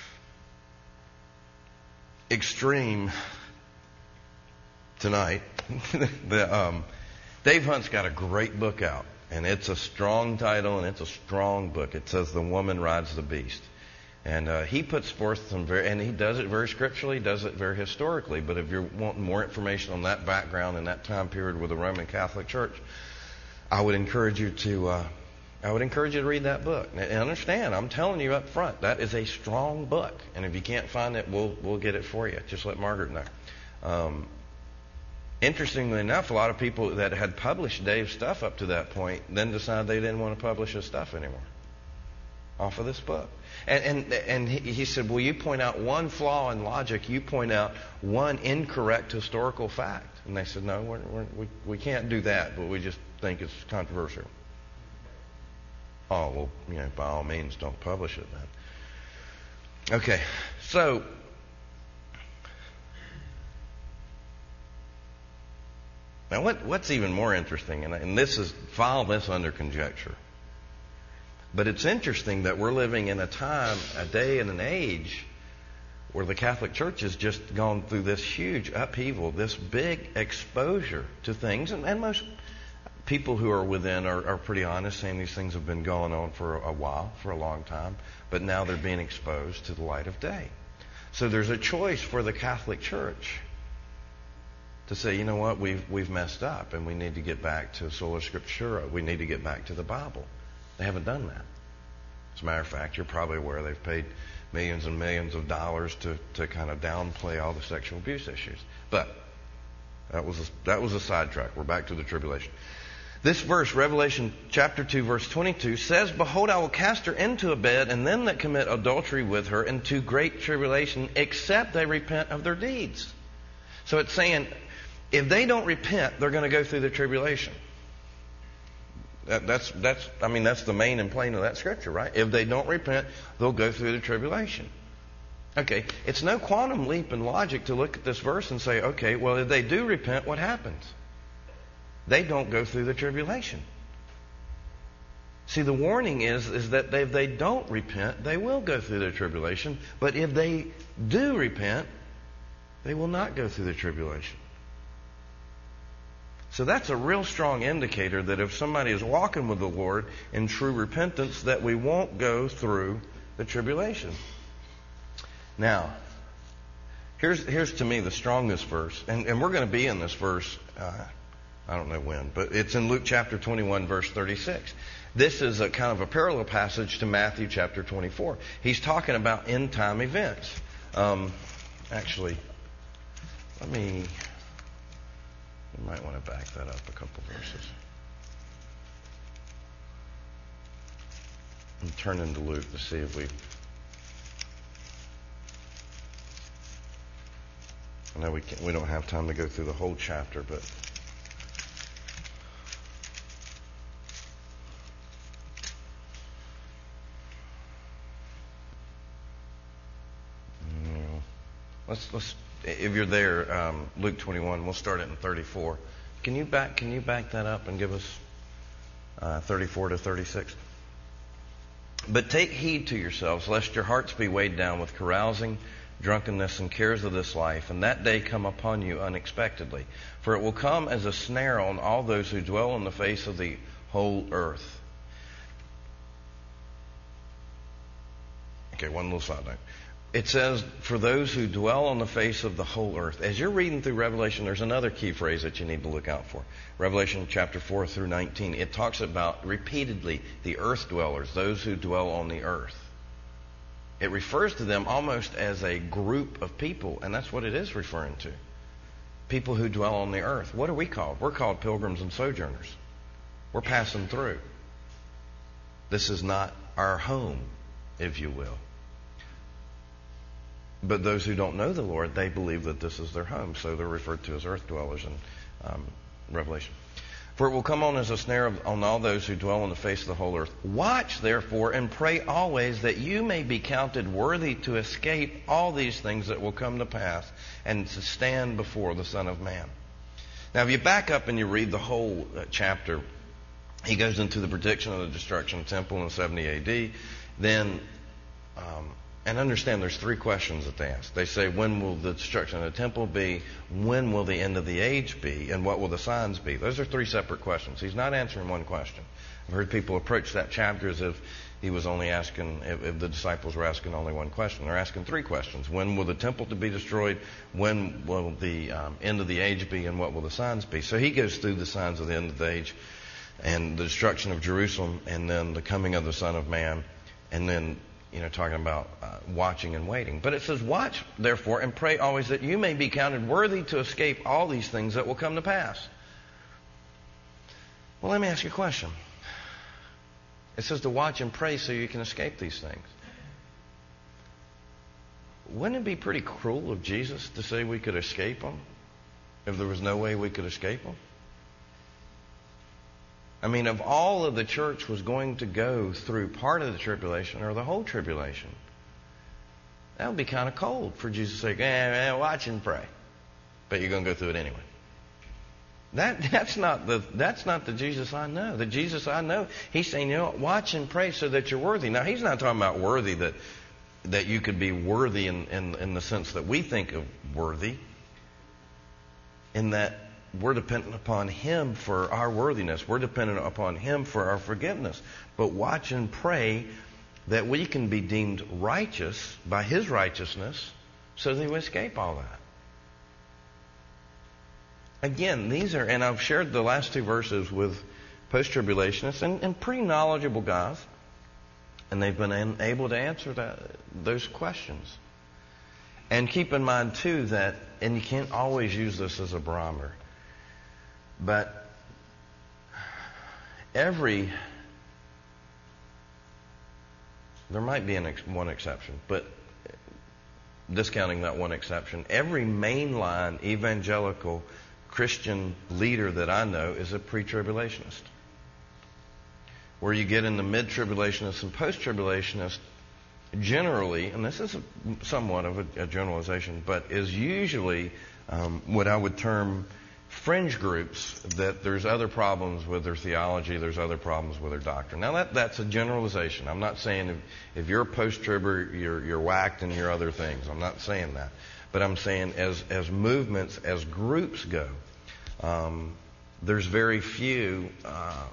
extreme tonight. the, um, Dave Hunt's got a great book out, and it's a strong title, and it's a strong book. It says The Woman Rides the Beast. And uh, he puts forth some very, and he does it very scripturally, does it very historically. But if you're wanting more information on that background and that time period with the Roman Catholic Church, I would encourage you to uh, I would encourage you to read that book. And understand, I'm telling you up front, that is a strong book. And if you can't find it, we'll we'll get it for you. Just let Margaret know. Um, interestingly enough, a lot of people that had published Dave's stuff up to that point then decided they didn't want to publish his stuff anymore off of this book. And and and he, he said, well, you point out one flaw in logic. You point out one incorrect historical fact. And they said, no, we're, we're, we we can't do that, but we just think it's controversial. Oh, well, you know, by all means, don't publish it then. Okay, so now what, what's even more interesting, and, and this is, file this under conjecture, but it's interesting that we're living in a time, a day and an age where the Catholic Church has just gone through this huge upheaval, this big exposure to things, and, and most people who are within are, are pretty honest, saying these things have been going on for a while, for a long time, but now they're being exposed to the light of day. So there's a choice for the Catholic Church to say, you know what, we've we've messed up, and we need to get back to sola scriptura. We need to get back to the Bible. They haven't done that. As a matter of fact, you're probably aware they've paid millions and millions of dollars to, to kind of downplay all the sexual abuse issues. But that was a, that was a sidetrack. We're back to the tribulation. This verse, Revelation chapter two, verse twenty-two, says, "Behold, I will cast her into a bed, and them that commit adultery with her into great tribulation, except they repent of their deeds." So it's saying, if they don't repent, they're going to go through the tribulation. That, that's, that's, I mean, that's the main and plain of that scripture, right? If they don't repent, they'll go through the tribulation. Okay, it's no quantum leap in logic to look at this verse and say, okay, well, if they do repent, what happens? They don't go through the tribulation. See, the warning is, is that if they don't repent, they will go through the tribulation. But if they do repent, they will not go through the tribulation. So that's a real strong indicator that if somebody is walking with the Lord in true repentance, that we won't go through the tribulation. Now, here's here's to me the strongest verse, and, and we're going to be in this verse, uh, I don't know when, but it's in Luke chapter twenty-one, verse thirty-six. This is a kind of a parallel passage to Matthew chapter twenty-four. He's talking about end time events. Um, actually, let me... You might want to back that up a couple verses. And turn into Luke to see if we... I know we can't, we don't have time to go through the whole chapter, but... Let's let's. If you're there, um, Luke twenty-one. We'll start it in thirty-four. Can you back? Can you back that up and give us uh, thirty-four to thirty-six? But take heed to yourselves, lest your hearts be weighed down with carousing, drunkenness, and cares of this life, and that day come upon you unexpectedly. For it will come as a snare on all those who dwell on the face of the whole earth. Okay, one little side note. It says, for those who dwell on the face of the whole earth. As you're reading through Revelation, there's another key phrase that you need to look out for. Revelation chapter four through nineteen. It talks about repeatedly the earth dwellers, those who dwell on the earth. It refers to them almost as a group of people, and that's what it is referring to. People who dwell on the earth. What are we called? We're called pilgrims and sojourners. We're passing through. This is not our home, if you will. But those who don't know the Lord, they believe that this is their home. So they're referred to as earth dwellers in um, Revelation. For it will come on as a snare of, on all those who dwell on the face of the whole earth. Watch, therefore, and pray always that you may be counted worthy to escape all these things that will come to pass and to stand before the Son of Man. Now, if you back up and you read the whole uh, chapter, he goes into the prediction of the destruction of the temple in seventy A D. Then... Um, And understand there's three questions that they ask. They say, when will the destruction of the temple be? When will the end of the age be? And what will the signs be? Those are three separate questions. He's not answering one question. I've heard people approach that chapter as if he was only asking, if, if the disciples were asking only one question. They're asking three questions. When will the temple to be destroyed? When will the um, end of the age be? And what will the signs be? So he goes through the signs of the end of the age and the destruction of Jerusalem and then the coming of the Son of Man and then You know, talking about uh, watching and waiting. But it says, watch, therefore, and pray always that you may be counted worthy to escape all these things that will come to pass. Well, let me ask you a question. It says to watch and pray so you can escape these things. Wouldn't it be pretty cruel of Jesus to say we could escape them if there was no way we could escape them? I mean, if all of the church was going to go through part of the tribulation or the whole tribulation, That would be kind of cold for Jesus to say, eh, eh, watch and pray. But you're going to go through it anyway. That that's not the that's not the Jesus I know. The Jesus I know, he's saying, you know, watch and pray so that you're worthy. Now, he's not talking about worthy that that you could be worthy in, in, in the sense that we think of worthy, in that we're dependent upon him for our worthiness. We're dependent upon him for our forgiveness. But watch and pray that we can be deemed righteous by his righteousness so that we escape all that. Again, these are, and I've shared the last two verses with post-tribulationists and, and pretty knowledgeable guys, and they've been able to answer that, those questions. And keep in mind, too, that, and you can't always use this as a barometer, but every, there might be an ex, one exception, but discounting that one exception, every mainline evangelical Christian leader that I know is a pre-tribulationist. Where you get in the mid-tribulationists and post-tribulationists, generally, and this is a, somewhat of a, a generalization, but is usually um, what I would term fringe groups, that there's other problems with their theology, there's other problems with their doctrine. Now, that, that's a generalization. I'm not saying if, if you're post-tribber, you're, you're whacked in your other things. I'm not saying that. But I'm saying as, as movements, as groups go, um, there's very few uh,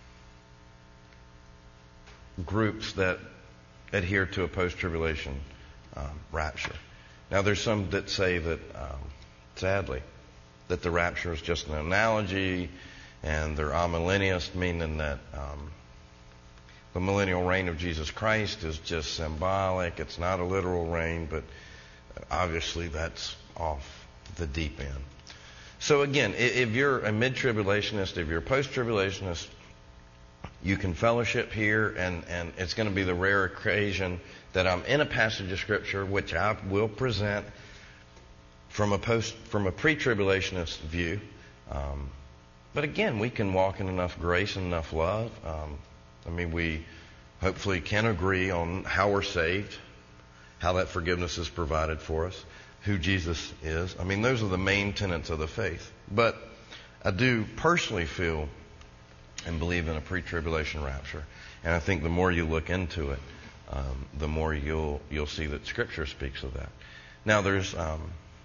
groups that adhere to a post-tribulation um, rapture. Now, there's some that say that, um, sadly, that the rapture is just an analogy, and they're amillennialists, meaning that um, the millennial reign of Jesus Christ is just symbolic. It's not a literal reign, but obviously that's off the deep end. So again, if you're a mid-tribulationist, if you're a post-tribulationist, you can fellowship here, and, and it's going to be the rare occasion that I'm in a passage of Scripture which I will present from a post from a pre-tribulationist view. Um, but again, we can walk in enough grace and enough love. Um, I mean, we hopefully can agree on how we're saved, how that forgiveness is provided for us, who Jesus is. I mean, those are the main tenets of the faith. But I do personally feel and believe in a pre-tribulation rapture. And I think the more you look into it, um, the more you'll you'll see that Scripture speaks of that. Now, there's um,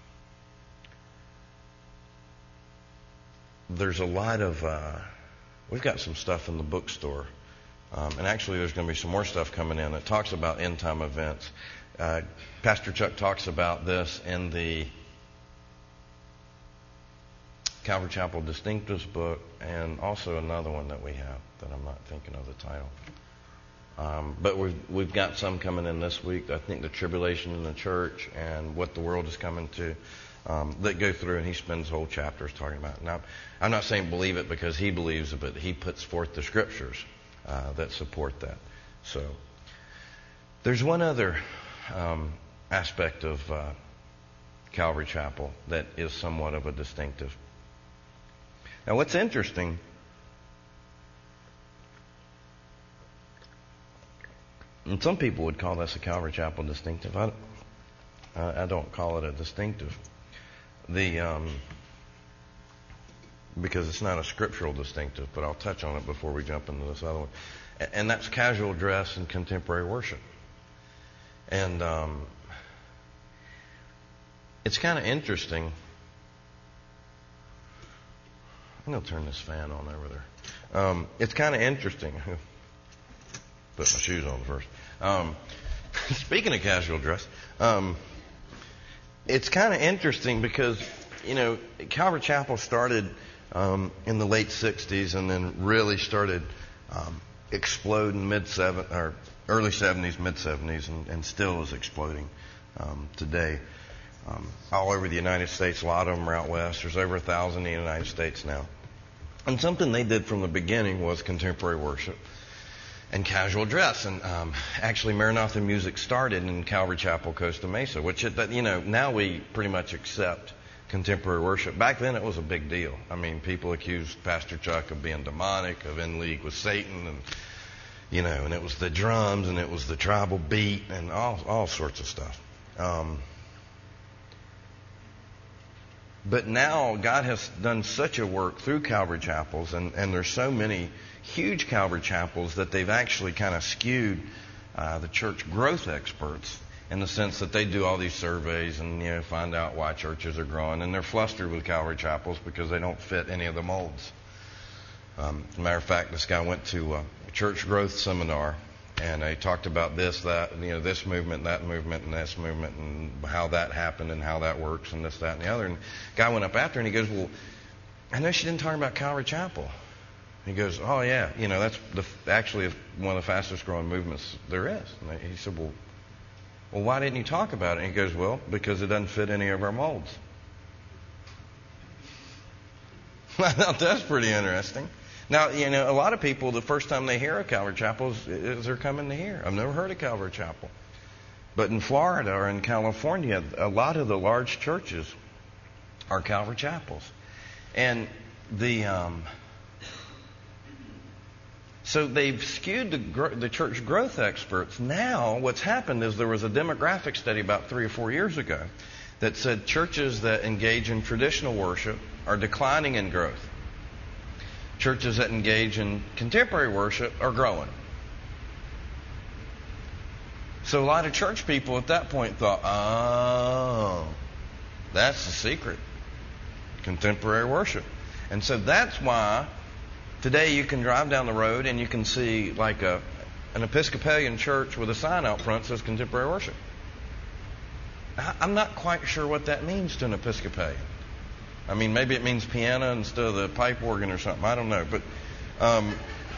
there's a lot of uh, we've got some stuff in the bookstore, um, and actually there's going to be some more stuff coming in that talks about end time events. Uh, Pastor Chuck talks about this in the Calvary Chapel Distinctives book, and also another one that we have that I'm not thinking of the title. Um, but we've we've got some coming in this week. I think the tribulation in the church and what the world is coming to, um, that go through, and he spends whole chapters talking about it. Now, I'm not saying believe it because he believes it, but he puts forth the scriptures uh, that support that. So there's one other um, aspect of uh, Calvary Chapel that is somewhat of a distinctive. Now, what's interesting, and some people would call this a Calvary Chapel distinctive. I, I don't call it a distinctive. The um, because it's not a scriptural distinctive, but I'll touch on it before we jump into this other one. And that's casual dress and contemporary worship. And um, it's kind of interesting. I'm going to turn this fan on over there. Um, it's kind of interesting. Put my shoes on first. Um, speaking of casual dress, um, it's kind of interesting because, you know, Calvary Chapel started um, in the late sixties and then really started um, exploding mid seven or early seventies, mid seventies, and, and still is exploding um, today. Um, all over the United States, a lot of them are out west. There's over a thousand in the United States now. And something they did from the beginning was contemporary worship and casual dress. And um, actually, Maranatha music started in Calvary Chapel, Costa Mesa, which, it, you know, now we pretty much accept contemporary worship. Back then, it was a big deal. I mean, people accused Pastor Chuck of being demonic, of in league with Satan, and, you know, and it was the drums, and it was the tribal beat, and all all sorts of stuff. Um, but now God has done such a work through Calvary Chapels, and, and there's so many huge Calvary Chapels that they've actually kind of skewed uh, the church growth experts in the sense that they do all these surveys and, you know, find out why churches are growing, and they're flustered with Calvary Chapels because they don't fit any of the molds. Um, as a matter of fact, this guy went to a church growth seminar, and they talked about this, that, you know, this movement, that movement, and this movement, and how that happened and how that works, and this, that, and the other. And the guy went up after, and he goes, "Well, I know she didn't talk about Calvary Chapel." He goes, "Oh yeah, you know, that's the, actually one of the fastest growing movements there is." And he said, "Well, well, why didn't you talk about it?" And he goes, "Well, because it doesn't fit any of our molds." I thought that's pretty interesting. Now, you know, a lot of people, the first time they hear of Calvary Chapel is, is they're coming to hear. I've never heard of Calvary Chapel. But in Florida or in California, a lot of the large churches are Calvary Chapels. And the... Um, So they've skewed the, gr- the church growth experts. Now what's happened is there was a demographic study about three or four years ago that said churches that engage in traditional worship are declining in growth. Churches that engage in contemporary worship are growing. So a lot of church people at that point thought, oh, that's the secret. Contemporary worship. And so that's why today you can drive down the road and you can see like a an Episcopalian church with a sign out front that says contemporary worship. I'm not quite sure what that means to an Episcopalian. I mean, maybe it means piano instead of the pipe organ or something. I don't know. But, um,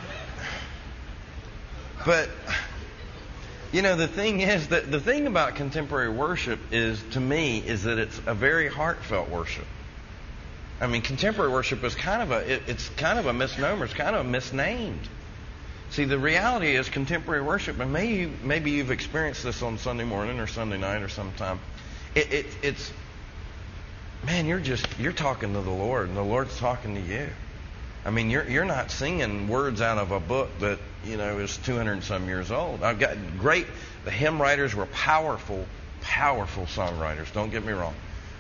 but you know, the thing is that the thing about contemporary worship is, to me, is that it's a very heartfelt worship. I mean, contemporary worship is kind of a, it, it's kind of a misnomer. It's kind of misnamed. See, the reality is contemporary worship, and maybe, maybe you've experienced this on Sunday morning or Sunday night or sometime. It, it, it's, man, you're just, you're talking to the Lord, and the Lord's talking to you. I mean, you're you're not singing words out of a book that, you know, is two hundred and some years old. I've got great, the hymn writers were powerful, powerful songwriters. Don't get me wrong.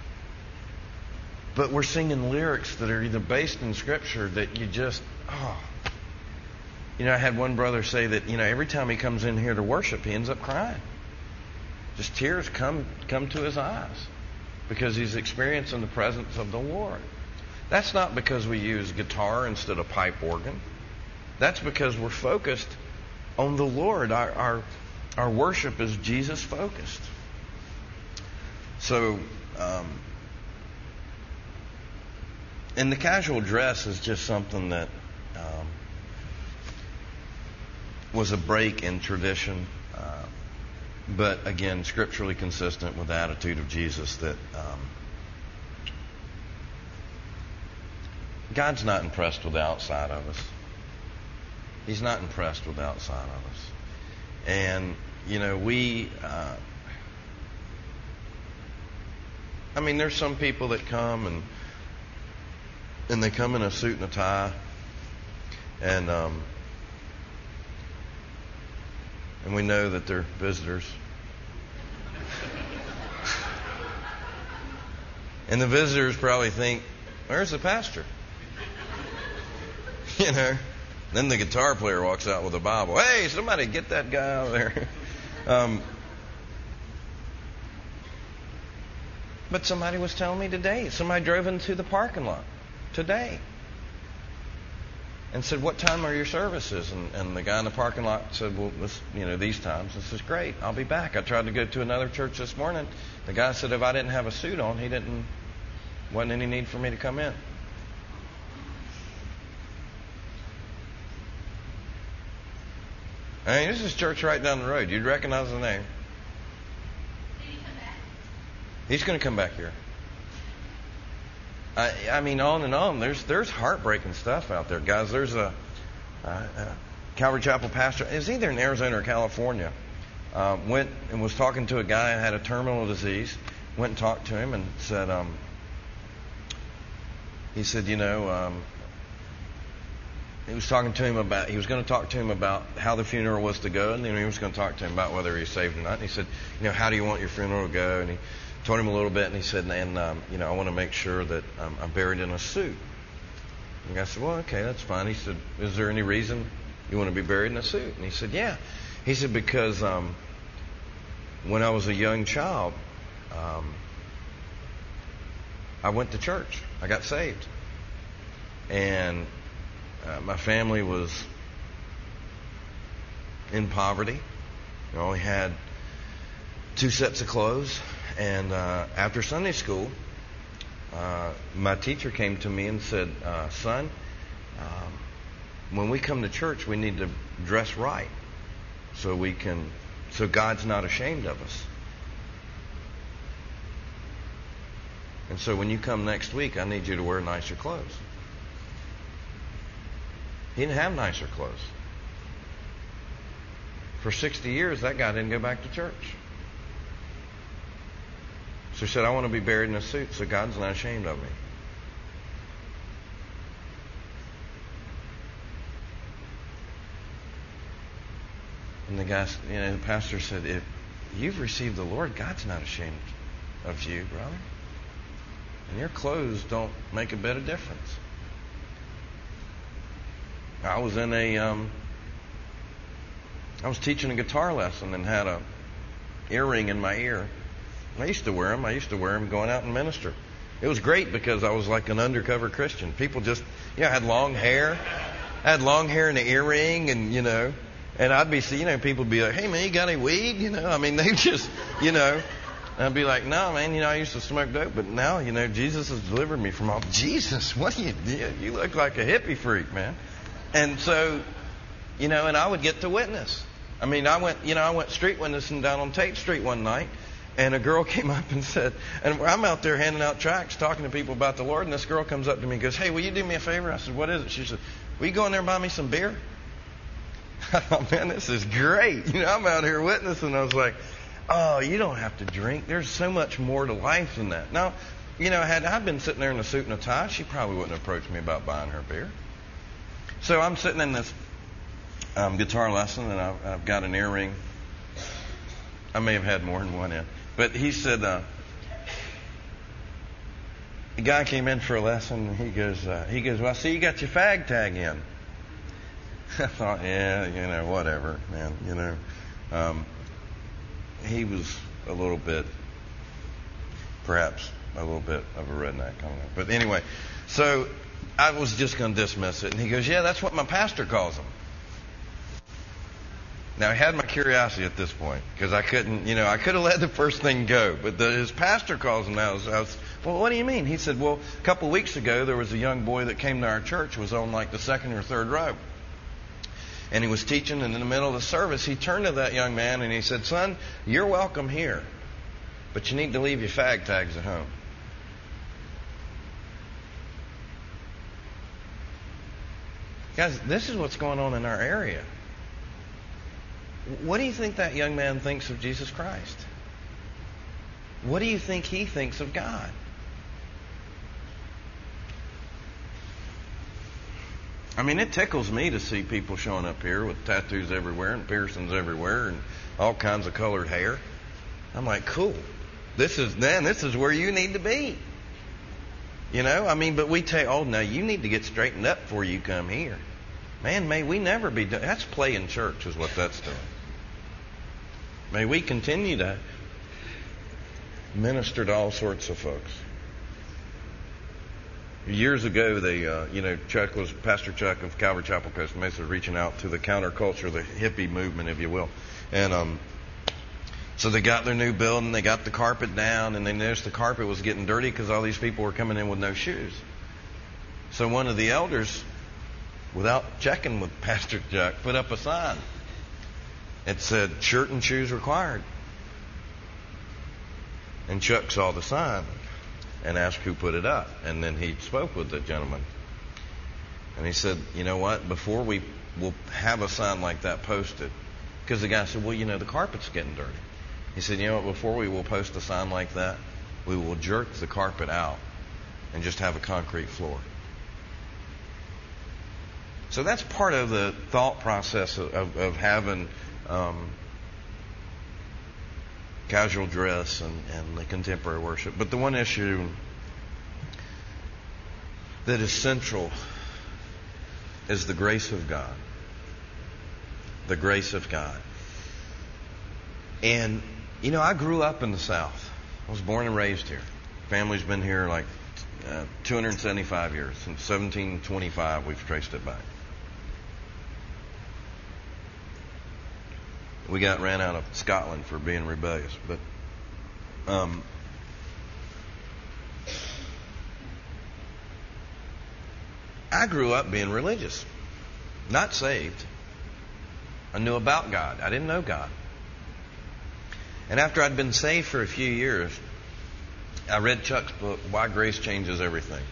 But we're singing lyrics that are either based in Scripture that you just, oh. You know, I had one brother say that, you know, every time he comes in here to worship, he ends up crying. Just tears come come to his eyes because he's experiencing the presence of the Lord. That's not because we use guitar instead of pipe organ. That's because we're focused on the Lord. Our our, our worship is Jesus focused. So, um, and the casual dress is just something that um, was a break in tradition, uh, but again, scripturally consistent with the attitude of Jesus that um, God's not impressed with the outside of us. He's not impressed with the outside of us. And, you know, we, uh, I mean, there's some people that come and and they come in a suit and a tie, and um, and we know that they're visitors. And the visitors probably think, where's the pastor? You know. Then the guitar player walks out with a Bible. Hey, somebody get that guy out of there. um, but somebody was telling me today, somebody drove into the parking lot today and said, what time are your services? And, and the guy in the parking lot said, well, this, you know, these times. This is great. I'll be back. I tried to go to another church this morning. The guy said if I didn't have a suit on, he didn't, wasn't any need for me to come in. I mean, this is church right down the road. You'd recognize the name. Did he come back? He's going to come back here. I, I mean, on and on. There's there's heartbreaking stuff out there, guys. There's a, a, a Calvary Chapel pastor. It was either in Arizona or California. Uh, went and was talking to a guy who had a terminal disease. Went and talked to him and said, um, he said, you know, um, he was talking to him about, he was going to talk to him about how the funeral was to go, and then he was going to talk to him about whether he was saved or not. And he said, you know, how do you want your funeral to go? And he told him a little bit, and he said, and, um, you know, I want to make sure that um, I'm buried in a suit. And the guy said, well, okay, that's fine. He said, is there any reason you want to be buried in a suit? And he said, yeah. He said, because um, when I was a young child, um, I went to church. I got saved. And uh, my family was in poverty. We only had two sets of clothes. And uh, after Sunday school, uh, my teacher came to me and said, uh, son, um, when we come to church, we need to dress right so we can, so God's not ashamed of us. And so when you come next week, I need you to wear nicer clothes. He didn't have nicer clothes. For sixty years, that guy didn't go back to church. So he said, I want to be buried in a suit so God's not ashamed of me. And the guy, you know, the pastor said, if you've received the Lord, God's not ashamed of you, brother. And your clothes don't make a bit of difference. I was in a, um, I was teaching a guitar lesson and had a earring in my ear. I used to wear them. I used to wear them going out and minister. It was great because I was like an undercover Christian. People just, yeah, I had long hair. I had long hair and an earring, and, you know, and I'd be, you know, people would be like, hey, man, you got any weed? You know, I mean, they just, you know, and I'd be like, no, man, you know, I used to smoke dope, but now, you know, Jesus has delivered me from all. Jesus, what do you do? You look like a hippie freak, man. And so, you know, and I would get to witness. I mean, I went, you know, I went street witnessing down on Tate Street one night, and a girl came up and said, and I'm out there handing out tracts, talking to people about the Lord, and this girl comes up to me and goes, hey, will you do me a favor? I said, what is it? She said, will you go in there and buy me some beer? I thought, man, this is great. You know, I'm out here witnessing. I was like, oh, you don't have to drink. There's so much more to life than that. Now, you know, had I been sitting there in a suit and a tie, she probably wouldn't have approached me about buying her beer. So I'm sitting in this um, guitar lesson, and I've, I've got an earring. I may have had more than one in. But he said, uh, the guy came in for a lesson, and he goes, uh, he goes, well, I see you got your fag tag in. I thought, yeah, you know, whatever, man, you know. Um, he was a little bit, perhaps a little bit of a redneck, I don't know. But anyway, so I was just going to dismiss it. And he goes, yeah, that's what my pastor calls them. Now, he had my curiosity at this point, because I couldn't, you know, I could have let the first thing go. But the, his pastor calls them now. I was, I was, well, what do you mean? He said, well, a couple of weeks ago, there was a young boy that came to our church, was on like the second or third row. And he was teaching, and in the middle of the service, he turned to that young man and he said, son, you're welcome here, but you need to leave your fag tags at home. Guys, this is what's going on in our area. What do you think that young man thinks of Jesus Christ? What do you think he thinks of God? I mean, it tickles me to see people showing up here with tattoos everywhere and piercings everywhere and all kinds of colored hair. I'm like, cool. This is, man, this is where you need to be. You know, I mean, but we tell, oh, no, you need to get straightened up before you come here. Man, may we never be doing, that's playing church is what that's doing. May we continue to minister to all sorts of folks. Years ago, they, uh, you know, Chuck was, Pastor Chuck of Calvary Chapel Costa Mesa, reaching out to the counterculture, the hippie movement, if you will. And um, so they got their new building, they got the carpet down, and they noticed the carpet was getting dirty because all these people were coming in with no shoes. So one of the elders, without checking with Pastor Chuck, put up a sign. It said, shirt and shoes required. And Chuck saw the sign and asked who put it up. And then he spoke with the gentleman. And he said, you know what, before we will have a sign like that posted, because the guy said, well, you know, the carpet's getting dirty. He said, you know what, before we will post a sign like that, we will jerk the carpet out and just have a concrete floor. So that's part of the thought process of, of, of having um, casual dress and, and the contemporary worship. But the one issue that is central is the grace of God. The grace of God. And, you know, I grew up in the South. I was born and raised here. Family's been here like uh, two hundred seventy-five years. Since seventeen twenty-five, we've traced it back. We got ran out of Scotland for being rebellious. But um, I grew up being religious. Not saved. I knew about God. I didn't know God. And after I'd been saved for a few years, I read Chuck's book, Why Grace Changes Everything.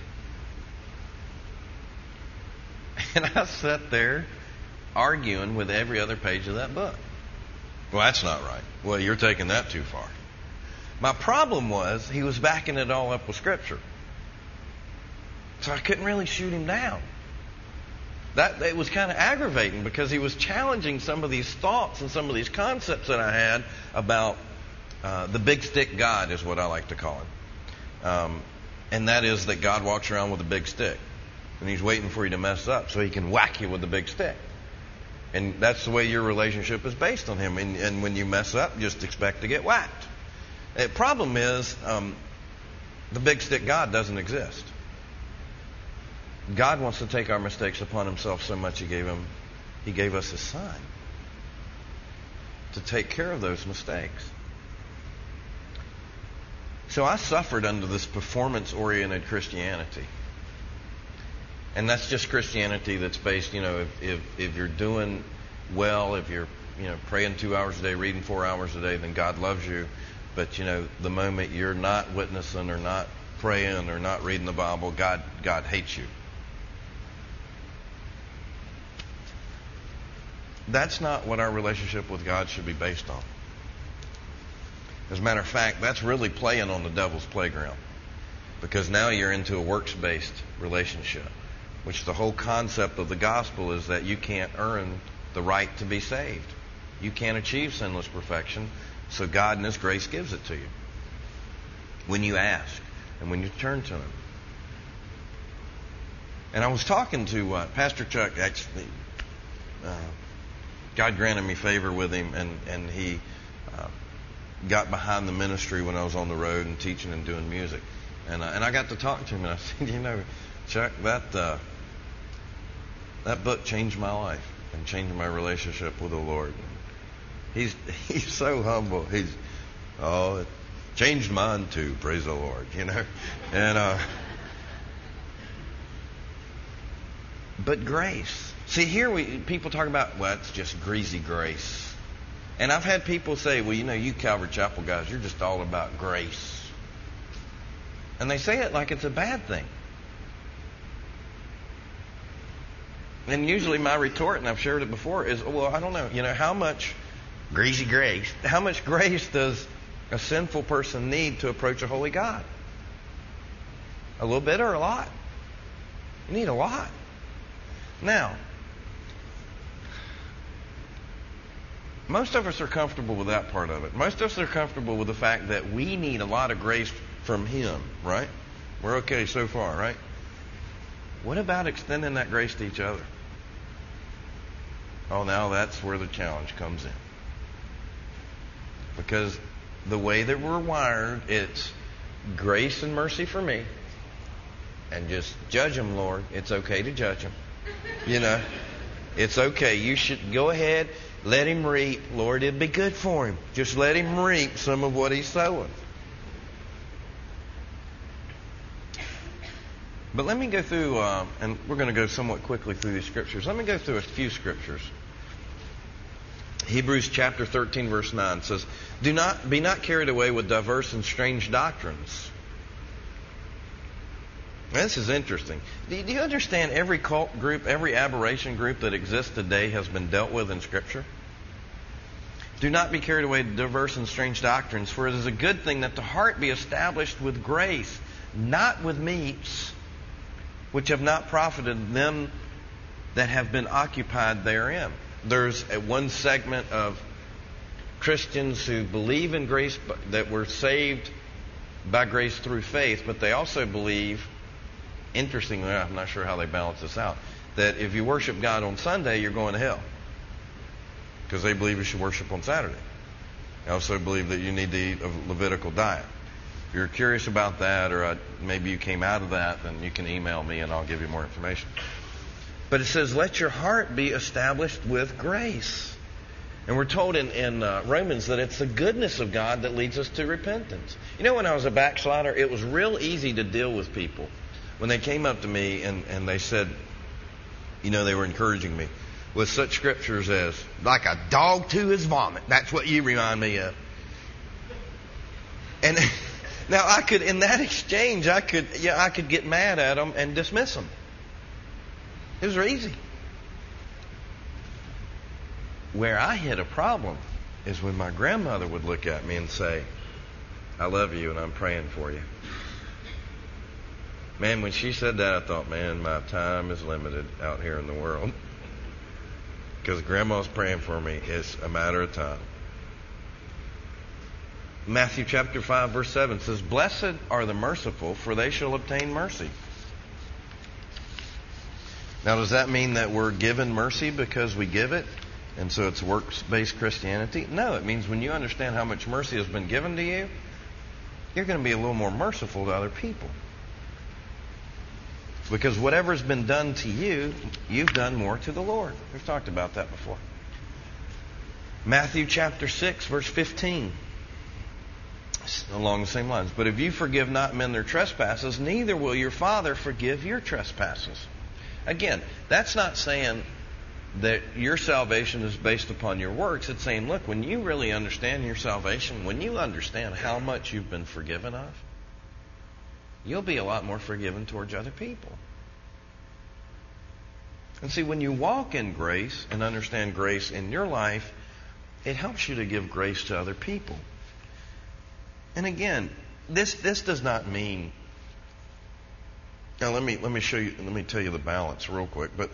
And I sat there arguing with every other page of that book. Well, that's not right. Well, you're taking that too far. My problem was he was backing it all up with Scripture. So I couldn't really shoot him down. That it was kind of aggravating because he was challenging some of these thoughts and some of these concepts that I had about uh, the big stick God is what I like to call him. Um, and that is that God walks around with a big stick. And he's waiting for you to mess up so he can whack you with the big stick. And that's the way your relationship is based on him. And, and when you mess up, just expect to get whacked. The problem is um, the big stick God doesn't exist. God wants to take our mistakes upon himself so much he gave him, he gave us his Son to take care of those mistakes. So I suffered under this performance-oriented Christianity. And that's just Christianity that's based, you know, if, if, if you're doing well, if you're, you know, praying two hours a day, reading four hours a day, then God loves you. But, you know, the moment you're not witnessing or not praying or not reading the Bible, God, God hates you. That's not what our relationship with God should be based on. As a matter of fact, that's really playing on the devil's playground. Because now you're into a works-based relationship. Which the whole concept of the gospel is that you can't earn the right to be saved. You can't achieve sinless perfection. So God in his grace gives it to you. When you ask and when you turn to him. And I was talking to uh, Pastor Chuck, actually. Uh, God granted me favor with him, and, and he uh, got behind the ministry when I was on the road and teaching and doing music. And, uh, and I got to talk to him, and I said, you know, Chuck, that uh, that book changed my life and changed my relationship with the Lord. He's he's so humble. He's oh, it changed mine too. Praise the Lord, you know. And uh, but grace. See, here we people talk about, well, it's just greasy grace. And I've had people say, well, you know, you Calvary Chapel guys, you're just all about grace. And they say it like it's a bad thing. And usually my retort, and I've shared it before, is, well, I don't know, you know, how much greasy grace, how much grace does a sinful person need to approach a holy God? A little bit or a lot? You need a lot. Now, most of us are comfortable with that part of it. Most of us are comfortable with the fact that we need a lot of grace from him, right? We're okay so far, right? What about extending that grace to each other? Oh, now that's where the challenge comes in. Because the way that we're wired, it's grace and mercy for me. And just judge them, Lord. It's okay to judge them. You know, it's okay. You should go ahead, let him reap. Lord, it'd be good for him. Just let him reap some of what he's sowing. But let me go through, uh, and we're going to go somewhat quickly through these scriptures. Let me go through a few scriptures. Hebrews chapter thirteen, verse nine says, "Do not be not carried away with diverse and strange doctrines." Now, this is interesting. Do you understand every cult group, every aberration group that exists today has been dealt with in Scripture? Do not be carried away with diverse and strange doctrines, for it is a good thing that the heart be established with grace, not with meats, which have not profited them that have been occupied therein. There's a one segment of Christians who believe in grace, that were saved by grace through faith, but they also believe, interestingly, I'm not sure how they balance this out, that if you worship God on Sunday, you're going to hell. Because they believe you should worship on Saturday. They also believe that you need to eat a Levitical diet. If you're curious about that, or uh, maybe you came out of that, then you can email me and I'll give you more information. But it says, let your heart be established with grace. And we're told in, in uh, Romans that it's the goodness of God that leads us to repentance. You know, when I was a backslider, it was real easy to deal with people. When they came up to me and, and they said, you know, they were encouraging me with such scriptures as, like a dog to his vomit. That's what you remind me of. And now I could, in that exchange, I could, yeah, I could get mad at them and dismiss them. It was easy. Where I hit a problem is when my grandmother would look at me and say, I love you and I'm praying for you. Man, when she said that, I thought, man, my time is limited out here in the world. Because grandma's praying for me. It's a matter of time. Matthew chapter five, verse seven says, blessed are the merciful, for they shall obtain mercy. Now, does that mean that we're given mercy because we give it? And so it's works-based Christianity? No, it means when you understand how much mercy has been given to you, you're going to be a little more merciful to other people. Because whatever's been done to you, you've done more to the Lord. We've talked about that before. Matthew chapter six, verse fifteen. Along the same lines. But if you forgive not men their trespasses, neither will your Father forgive your trespasses. Again, that's not saying that your salvation is based upon your works. It's saying, look, when you really understand your salvation, when you understand how much you've been forgiven of, you'll be a lot more forgiven towards other people. And see, when you walk in grace and understand grace in your life, it helps you to give grace to other people. And again, this this does not mean. Now let me let me show you. Let me tell you the balance real quick. But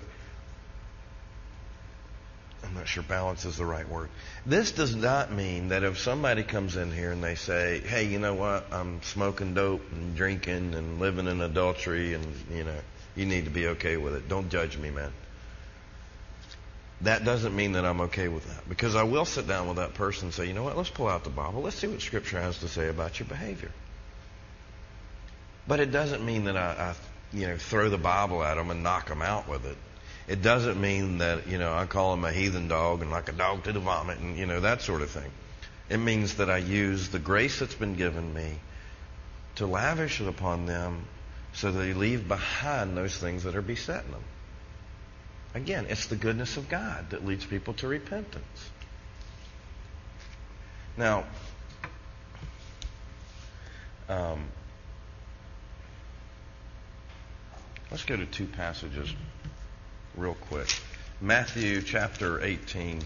I'm not sure balance is the right word. This does not mean that if somebody comes in here and they say, hey, you know what, I'm smoking dope and drinking and living in adultery and, you know, you need to be okay with it. Don't judge me, man. That doesn't mean that I'm okay with that. Because I will sit down with that person and say, you know what, let's pull out the Bible. Let's see what Scripture has to say about your behavior. But it doesn't mean that I, I you know, throw the Bible at them and knock them out with it. It doesn't mean that, you know, I call him a heathen dog and like a dog to the vomit and, you know, that sort of thing. It means that I use the grace that's been given me to lavish it upon them so that they leave behind those things that are besetting them. Again, it's the goodness of God that leads people to repentance. Now, um, let's go to two passages real quick. Matthew chapter eighteen,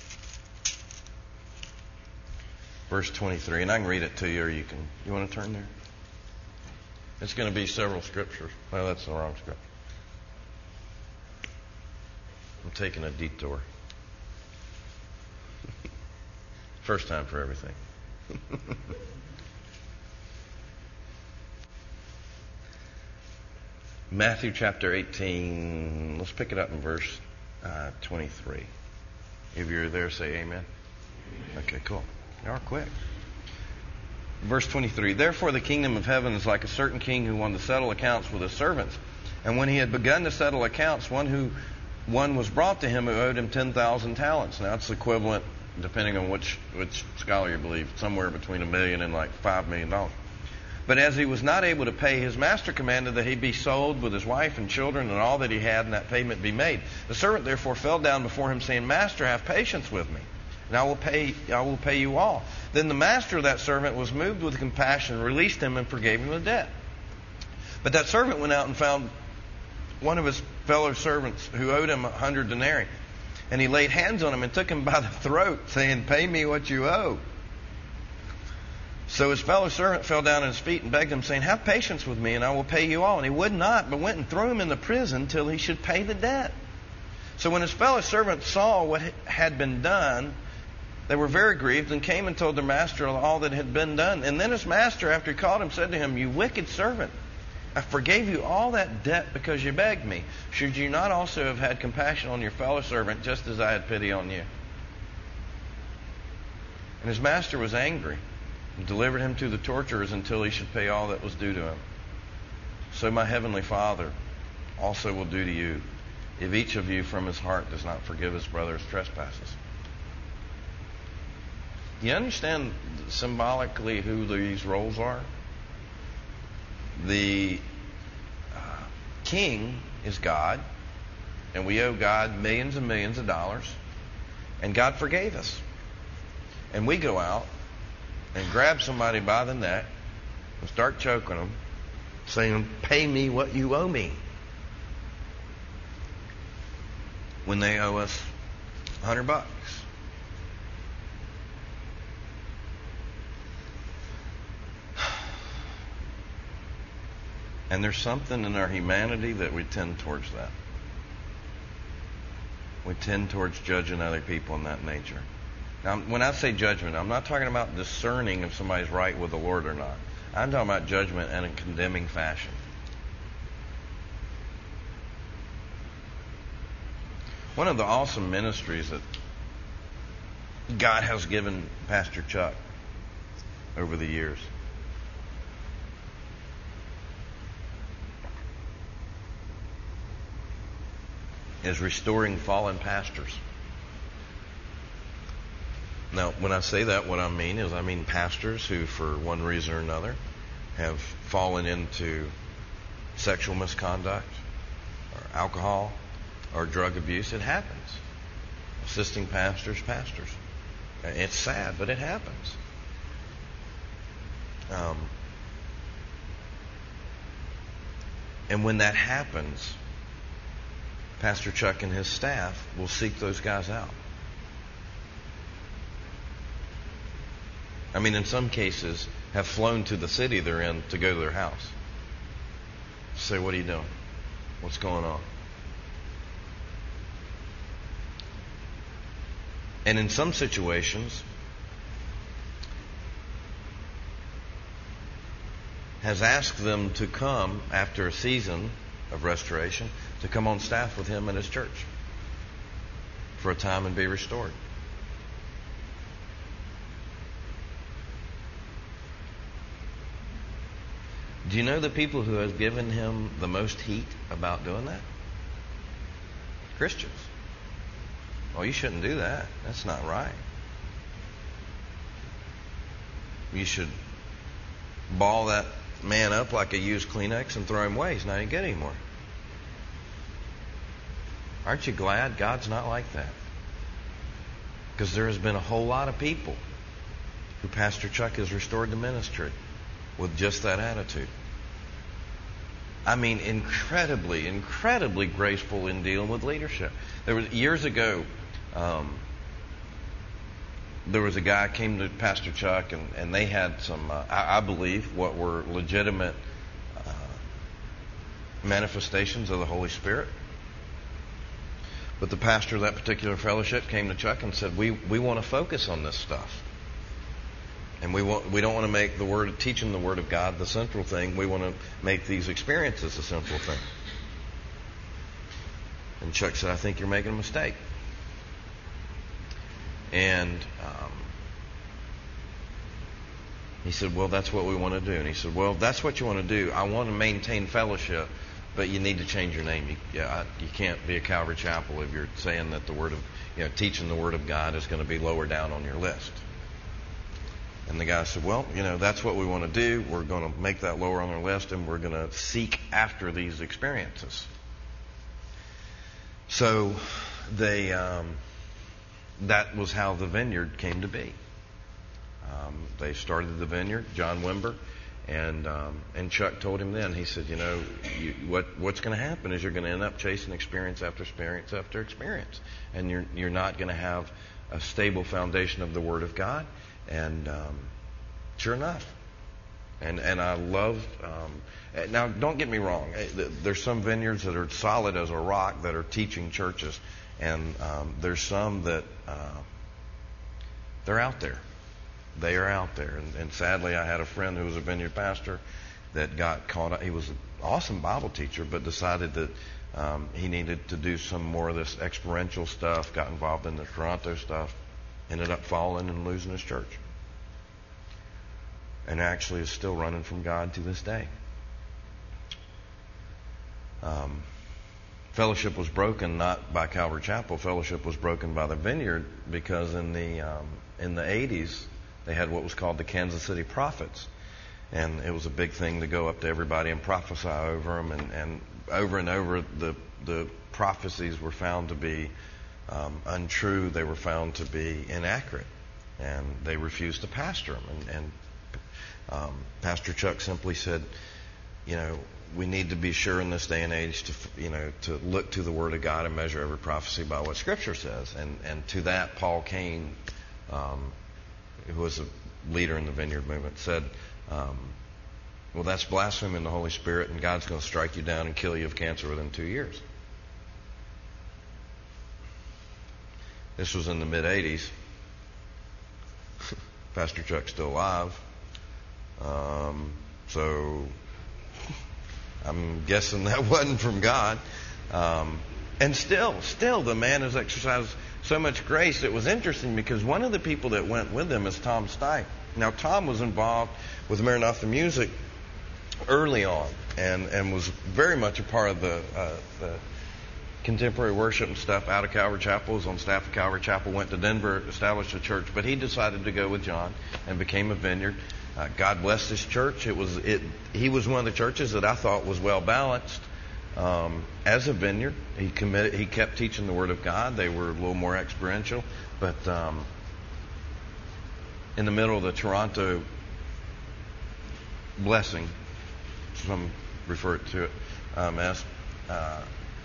verse twenty-three. And I can read it to you, or you can. You want to turn there? It's going to be several scriptures. No, that's the wrong scripture. I'm taking a detour. First time for everything. Matthew chapter eighteen, let's pick it up in verse uh, twenty-three. If you're there, say amen. Okay, cool. You are quick. Verse twenty-three, therefore the kingdom of heaven is like a certain king who wanted to settle accounts with his servants. And when he had begun to settle accounts, one who one was brought to him who owed him ten thousand talents. Now it's equivalent, depending on which, which scholar you believe, somewhere between a million and like five million dollars. But as he was not able to pay, his master commanded that he be sold with his wife and children and all that he had, and that payment be made. The servant therefore fell down before him, saying, Master, have patience with me, and I will pay I will pay you all. Then the master of that servant was moved with compassion, released him, and forgave him the debt. But that servant went out and found one of his fellow servants who owed him a hundred denarii. And he laid hands on him and took him by the throat, saying, Pay me what you owe. So his fellow servant fell down at his feet and begged him, saying, Have patience with me, and I will pay you all. And he would not, but went and threw him in the prison till he should pay the debt. So when his fellow servants saw what had been done, they were very grieved and came and told their master all that had been done. And then his master, after he called him, said to him, "You wicked servant, I forgave you all that debt because you begged me. Should you not also have had compassion on your fellow servant, just as I had pity on you?" And his master was angry and delivered him to the torturers until he should pay all that was due to him. So my heavenly Father also will do to you, if each of you from his heart does not forgive his brother's trespasses. Do you understand symbolically who these roles are? The uh, king is God, and we owe God millions and millions of dollars, and God forgave us. And we go out and grab somebody by the neck and start choking them, saying, "Pay me what you owe me," when they owe us a hundred bucks. And there's something in our humanity that we tend towards that. We tend towards judging other people in that nature. Now, when I say judgment, I'm not talking about discerning if somebody's right with the Lord or not. I'm talking about judgment in a condemning fashion. One of the awesome ministries that God has given Pastor Chuck over the years is restoring fallen pastors. Now, when I say that, what I mean is I mean pastors who, for one reason or another, have fallen into sexual misconduct or alcohol or drug abuse. It happens. Assisting pastors, pastors. It's sad, but it happens. Um, and when that happens, Pastor Chuck and his staff will seek those guys out. I mean, in some cases, have flown to the city they're in to go to their house. Say, "What are you doing? What's going on?" And in some situations, has asked them to come after a season of restoration, to come on staff with him in his church for a time and be restored. Do you know the people who have given him the most heat about doing that? Christians. Oh, you shouldn't do that. That's not right. You should ball that man up like a used Kleenex and throw him away. He's not any good anymore. Aren't you glad God's not like that? Because there has been a whole lot of people who Pastor Chuck has restored to ministry with just that attitude. I mean, incredibly, incredibly graceful in dealing with leadership. There was years ago, um, there was a guy came to Pastor Chuck, and, and they had some, uh, I, I believe, what were legitimate uh, manifestations of the Holy Spirit. But the pastor of that particular fellowship came to Chuck and said, "We we want to focus on this stuff, and we want we don't want to make the word teaching the Word of God the central thing. We want to make these experiences the central thing." And Chuck said, "I think you're making a mistake." And um, he said, "Well, that's what we want to do." And he said, "Well, that's what you want to do. I want to maintain fellowship, but you need to change your name. You, yeah, you can't be a Calvary Chapel if you're saying that the Word of, you know, teaching the Word of God is going to be lower down on your list." And the guy said, "Well, you know, that's what we want to do. We're going to make that lower on our list, and we're going to seek after these experiences." So they, um, that was how the Vineyard came to be. Um, they started the Vineyard, John Wimber, and um, and Chuck told him then, he said, "You know, you, what what's going to happen is you're going to end up chasing experience after experience after experience, and you're you're not going to have a stable foundation of the Word of God." And um, sure enough, And and I love. Um, now, don't get me wrong. There's some vineyards that are solid as a rock that are teaching churches, and um, there's some that uh, they're out there. They are out there. And, and sadly, I had a friend who was a vineyard pastor that got caught up. He was an awesome Bible teacher, but decided that um, he needed to do some more of this experiential stuff. Got involved in the Toronto stuff. Ended up falling and losing his church. And actually is still running from God to this day. Um, fellowship was broken not by Calvary Chapel. Fellowship was broken by the vineyard because in the um, in the eighties they had what was called the Kansas City Prophets, and it was a big thing to go up to everybody and prophesy over them, and, and over and over the the prophecies were found to be um, untrue. They were found to be inaccurate, and they refused to pastor them. And, and Um, Pastor Chuck simply said, you know, we need to be sure in this day and age to, you know, to look to the Word of God and measure every prophecy by what Scripture says. And, and to that, Paul Cain, um, who was a leader in the Vineyard movement, said, um, well, that's blaspheming the Holy Spirit, and God's going to strike you down and kill you of cancer within two years. This was in the mid-eighties. Pastor Chuck's still alive. Um, so I'm guessing that wasn't from God. Um, and still, still, the man has exercised so much grace. It was interesting because one of the people that went with him is Tom Stipe. Now, Tom was involved with Maranatha Music early on and, and was very much a part of the, uh, the contemporary worship and stuff out of Calvary Chapel. Was on staff of Calvary Chapel, went to Denver, established a church, but he decided to go with John and became a vineyard. Uh, God blessed his church. It was it. He was one of the churches that I thought was well balanced um, as a vineyard. He committed. He kept teaching the Word of God. They were a little more experiential, but um, in the middle of the Toronto blessing, some refer to it um, as, uh,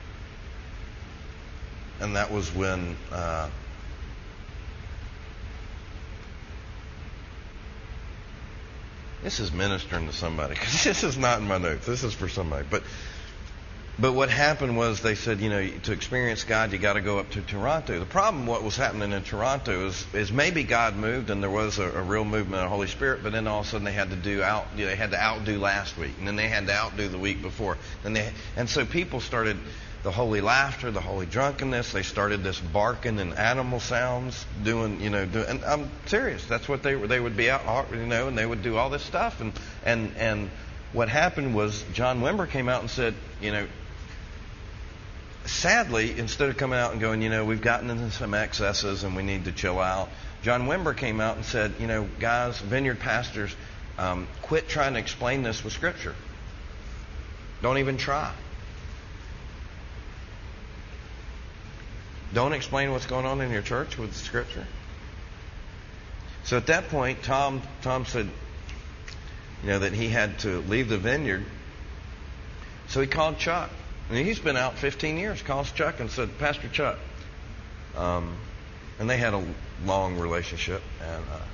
and that was when. Uh, This is ministering to somebody, because this is not in my notes. This is for somebody. But but what happened was they said, you know, to experience God, you got to go up to Toronto. The problem, what was happening in Toronto is is maybe God moved and there was a, a real movement of the Holy Spirit, but then all of a sudden they had to do out, you know, they had to outdo last week, and then they had to outdo the week before. Then they and so people started the holy laughter, the holy drunkenness. They started this barking and animal sounds, doing, you know, doing, and I'm serious. That's what they were. They would be out, you know, and they would do all this stuff. And and and what happened was John Wimber came out and said, you know, sadly, instead of coming out and going, you know, we've gotten into some excesses and we need to chill out, John Wimber came out and said, you know, guys, vineyard pastors, um, quit trying to explain this with Scripture. Don't even try. Don't explain what's going on in your church with Scripture. So at that point, Tom Tom said, you know, that he had to leave the vineyard. So he called Chuck. And he's been out fifteen years. Calls Chuck and said, Pastor Chuck. Um, and they had a long relationship. And uh,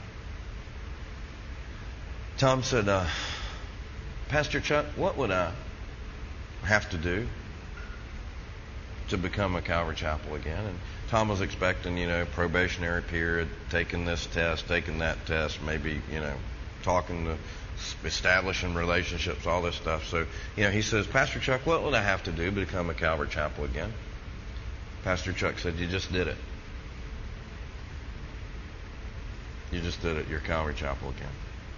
Tom said, uh, Pastor Chuck, what would I have to do to become a Calvary Chapel again? And Tom was expecting, you know, probationary period, taking this test, taking that test, maybe, you know, talking to, establishing relationships, all this stuff. So, you know, he says, Pastor Chuck, what would I have to do to become a Calvary Chapel again? Pastor Chuck said, you just did it. You just did it. You're Calvary Chapel again.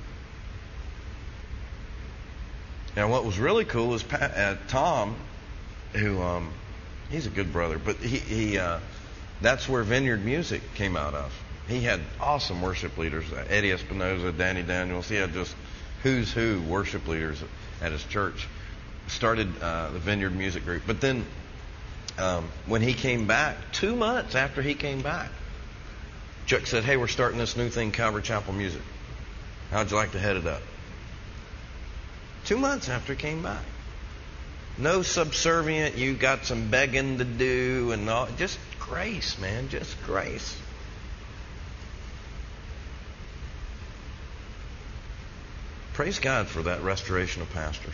Now, what was really cool is Pat, uh, Tom, who, um, he's a good brother, but he, he uh, that's where Vineyard Music came out of. He had awesome worship leaders, uh, Eddie Espinoza, Danny Daniels. He had just who's who worship leaders at his church. Started uh, the Vineyard Music Group. But then um, when he came back, two months after he came back, Chuck said, hey, we're starting this new thing, Calvary Chapel Music. How'd you like to head it up? Two months after he came back. No subservient, you got some begging to do and all. Just grace, man, just grace. Praise God for that restoration of pastors.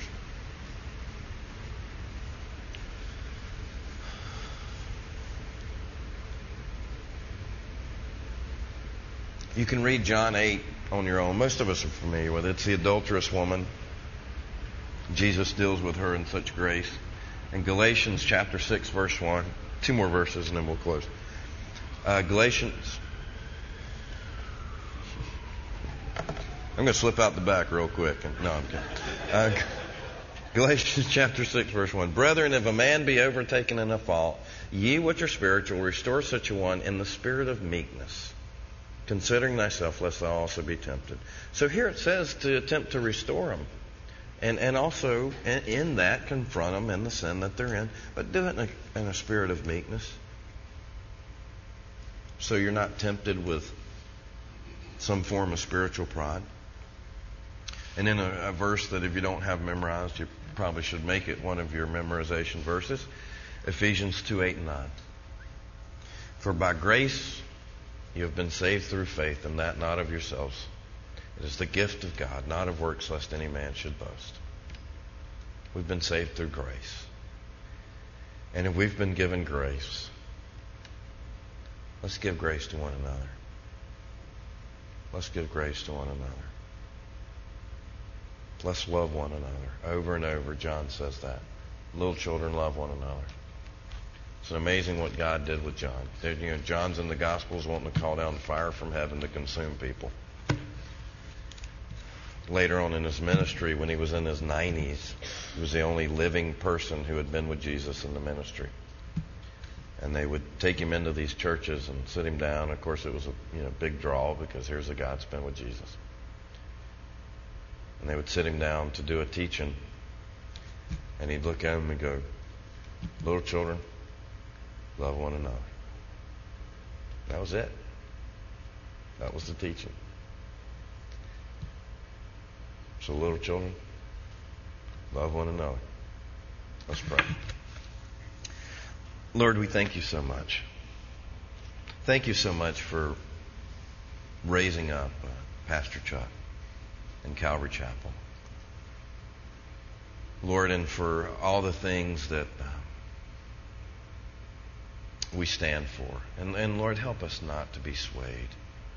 You can read John eight on your own. Most of us are familiar with it. It's the adulterous woman. Jesus deals with her in such grace. In Galatians chapter six, verse one, two more verses and then we'll close. Uh, Galatians, I'm going to slip out the back real quick. No, I'm kidding. Uh, Galatians chapter six, verse one. Brethren, if a man be overtaken in a fault, ye which are spiritual, restore such a one in the spirit of meekness, considering thyself, lest thou also be tempted. So here it says to attempt to restore them. And and also in, in that confront them in the sin that they're in, but do it in a, in a spirit of meekness. So you're not tempted with some form of spiritual pride. And in a, a verse that if you don't have memorized, you probably should make it one of your memorization verses, Ephesians two, eight, and nine. For by grace you have been saved through faith, and that not of yourselves. It is the gift of God, not of works, lest any man should boast. We've been saved through grace. And if we've been given grace, let's give grace to one another. Let's give grace to one another. Let's love one another. Over and over, John says that. Little children, love one another. It's amazing what God did with John. You know, John's in the Gospels wanting to call down fire from heaven to consume people. Later on in his ministry, when he was in his nineties, he was the only living person who had been with Jesus in the ministry. And they would take him into these churches and sit him down. Of course, it was a you know big draw because here's a guy that's been with Jesus. And they would sit him down to do a teaching. And he'd look at them and go, little children, love one another. That was it. That was the teaching. So little children, love one another. Let's pray. Lord, we thank you so much. Thank you so much for raising up uh, Pastor Chuck in Calvary Chapel. Lord, and for all the things that uh, we stand for. And, and Lord, help us not to be swayed,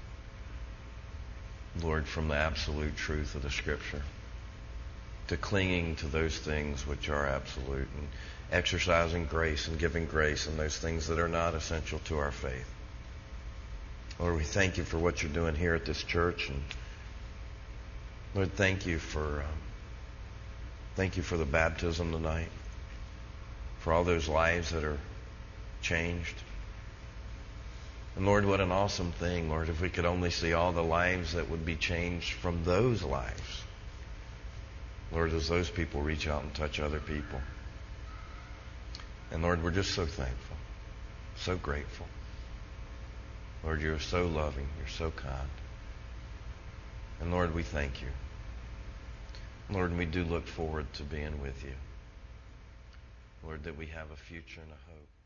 Lord, from the absolute truth of the Scripture, to clinging to those things which are absolute, and exercising grace and giving grace in those things that are not essential to our faith. Lord, we thank you for what you're doing here at this church, and Lord, thank you for um, thank you for the baptism tonight, for all those lives that are changed. And Lord, what an awesome thing, Lord, if we could only see all the lives that would be changed from those lives. Lord, as those people reach out and touch other people. And Lord, we're just so thankful, so grateful. Lord, you're so loving, you're so kind. And Lord, we thank you. Lord, we do look forward to being with you. Lord, that we have a future and a hope.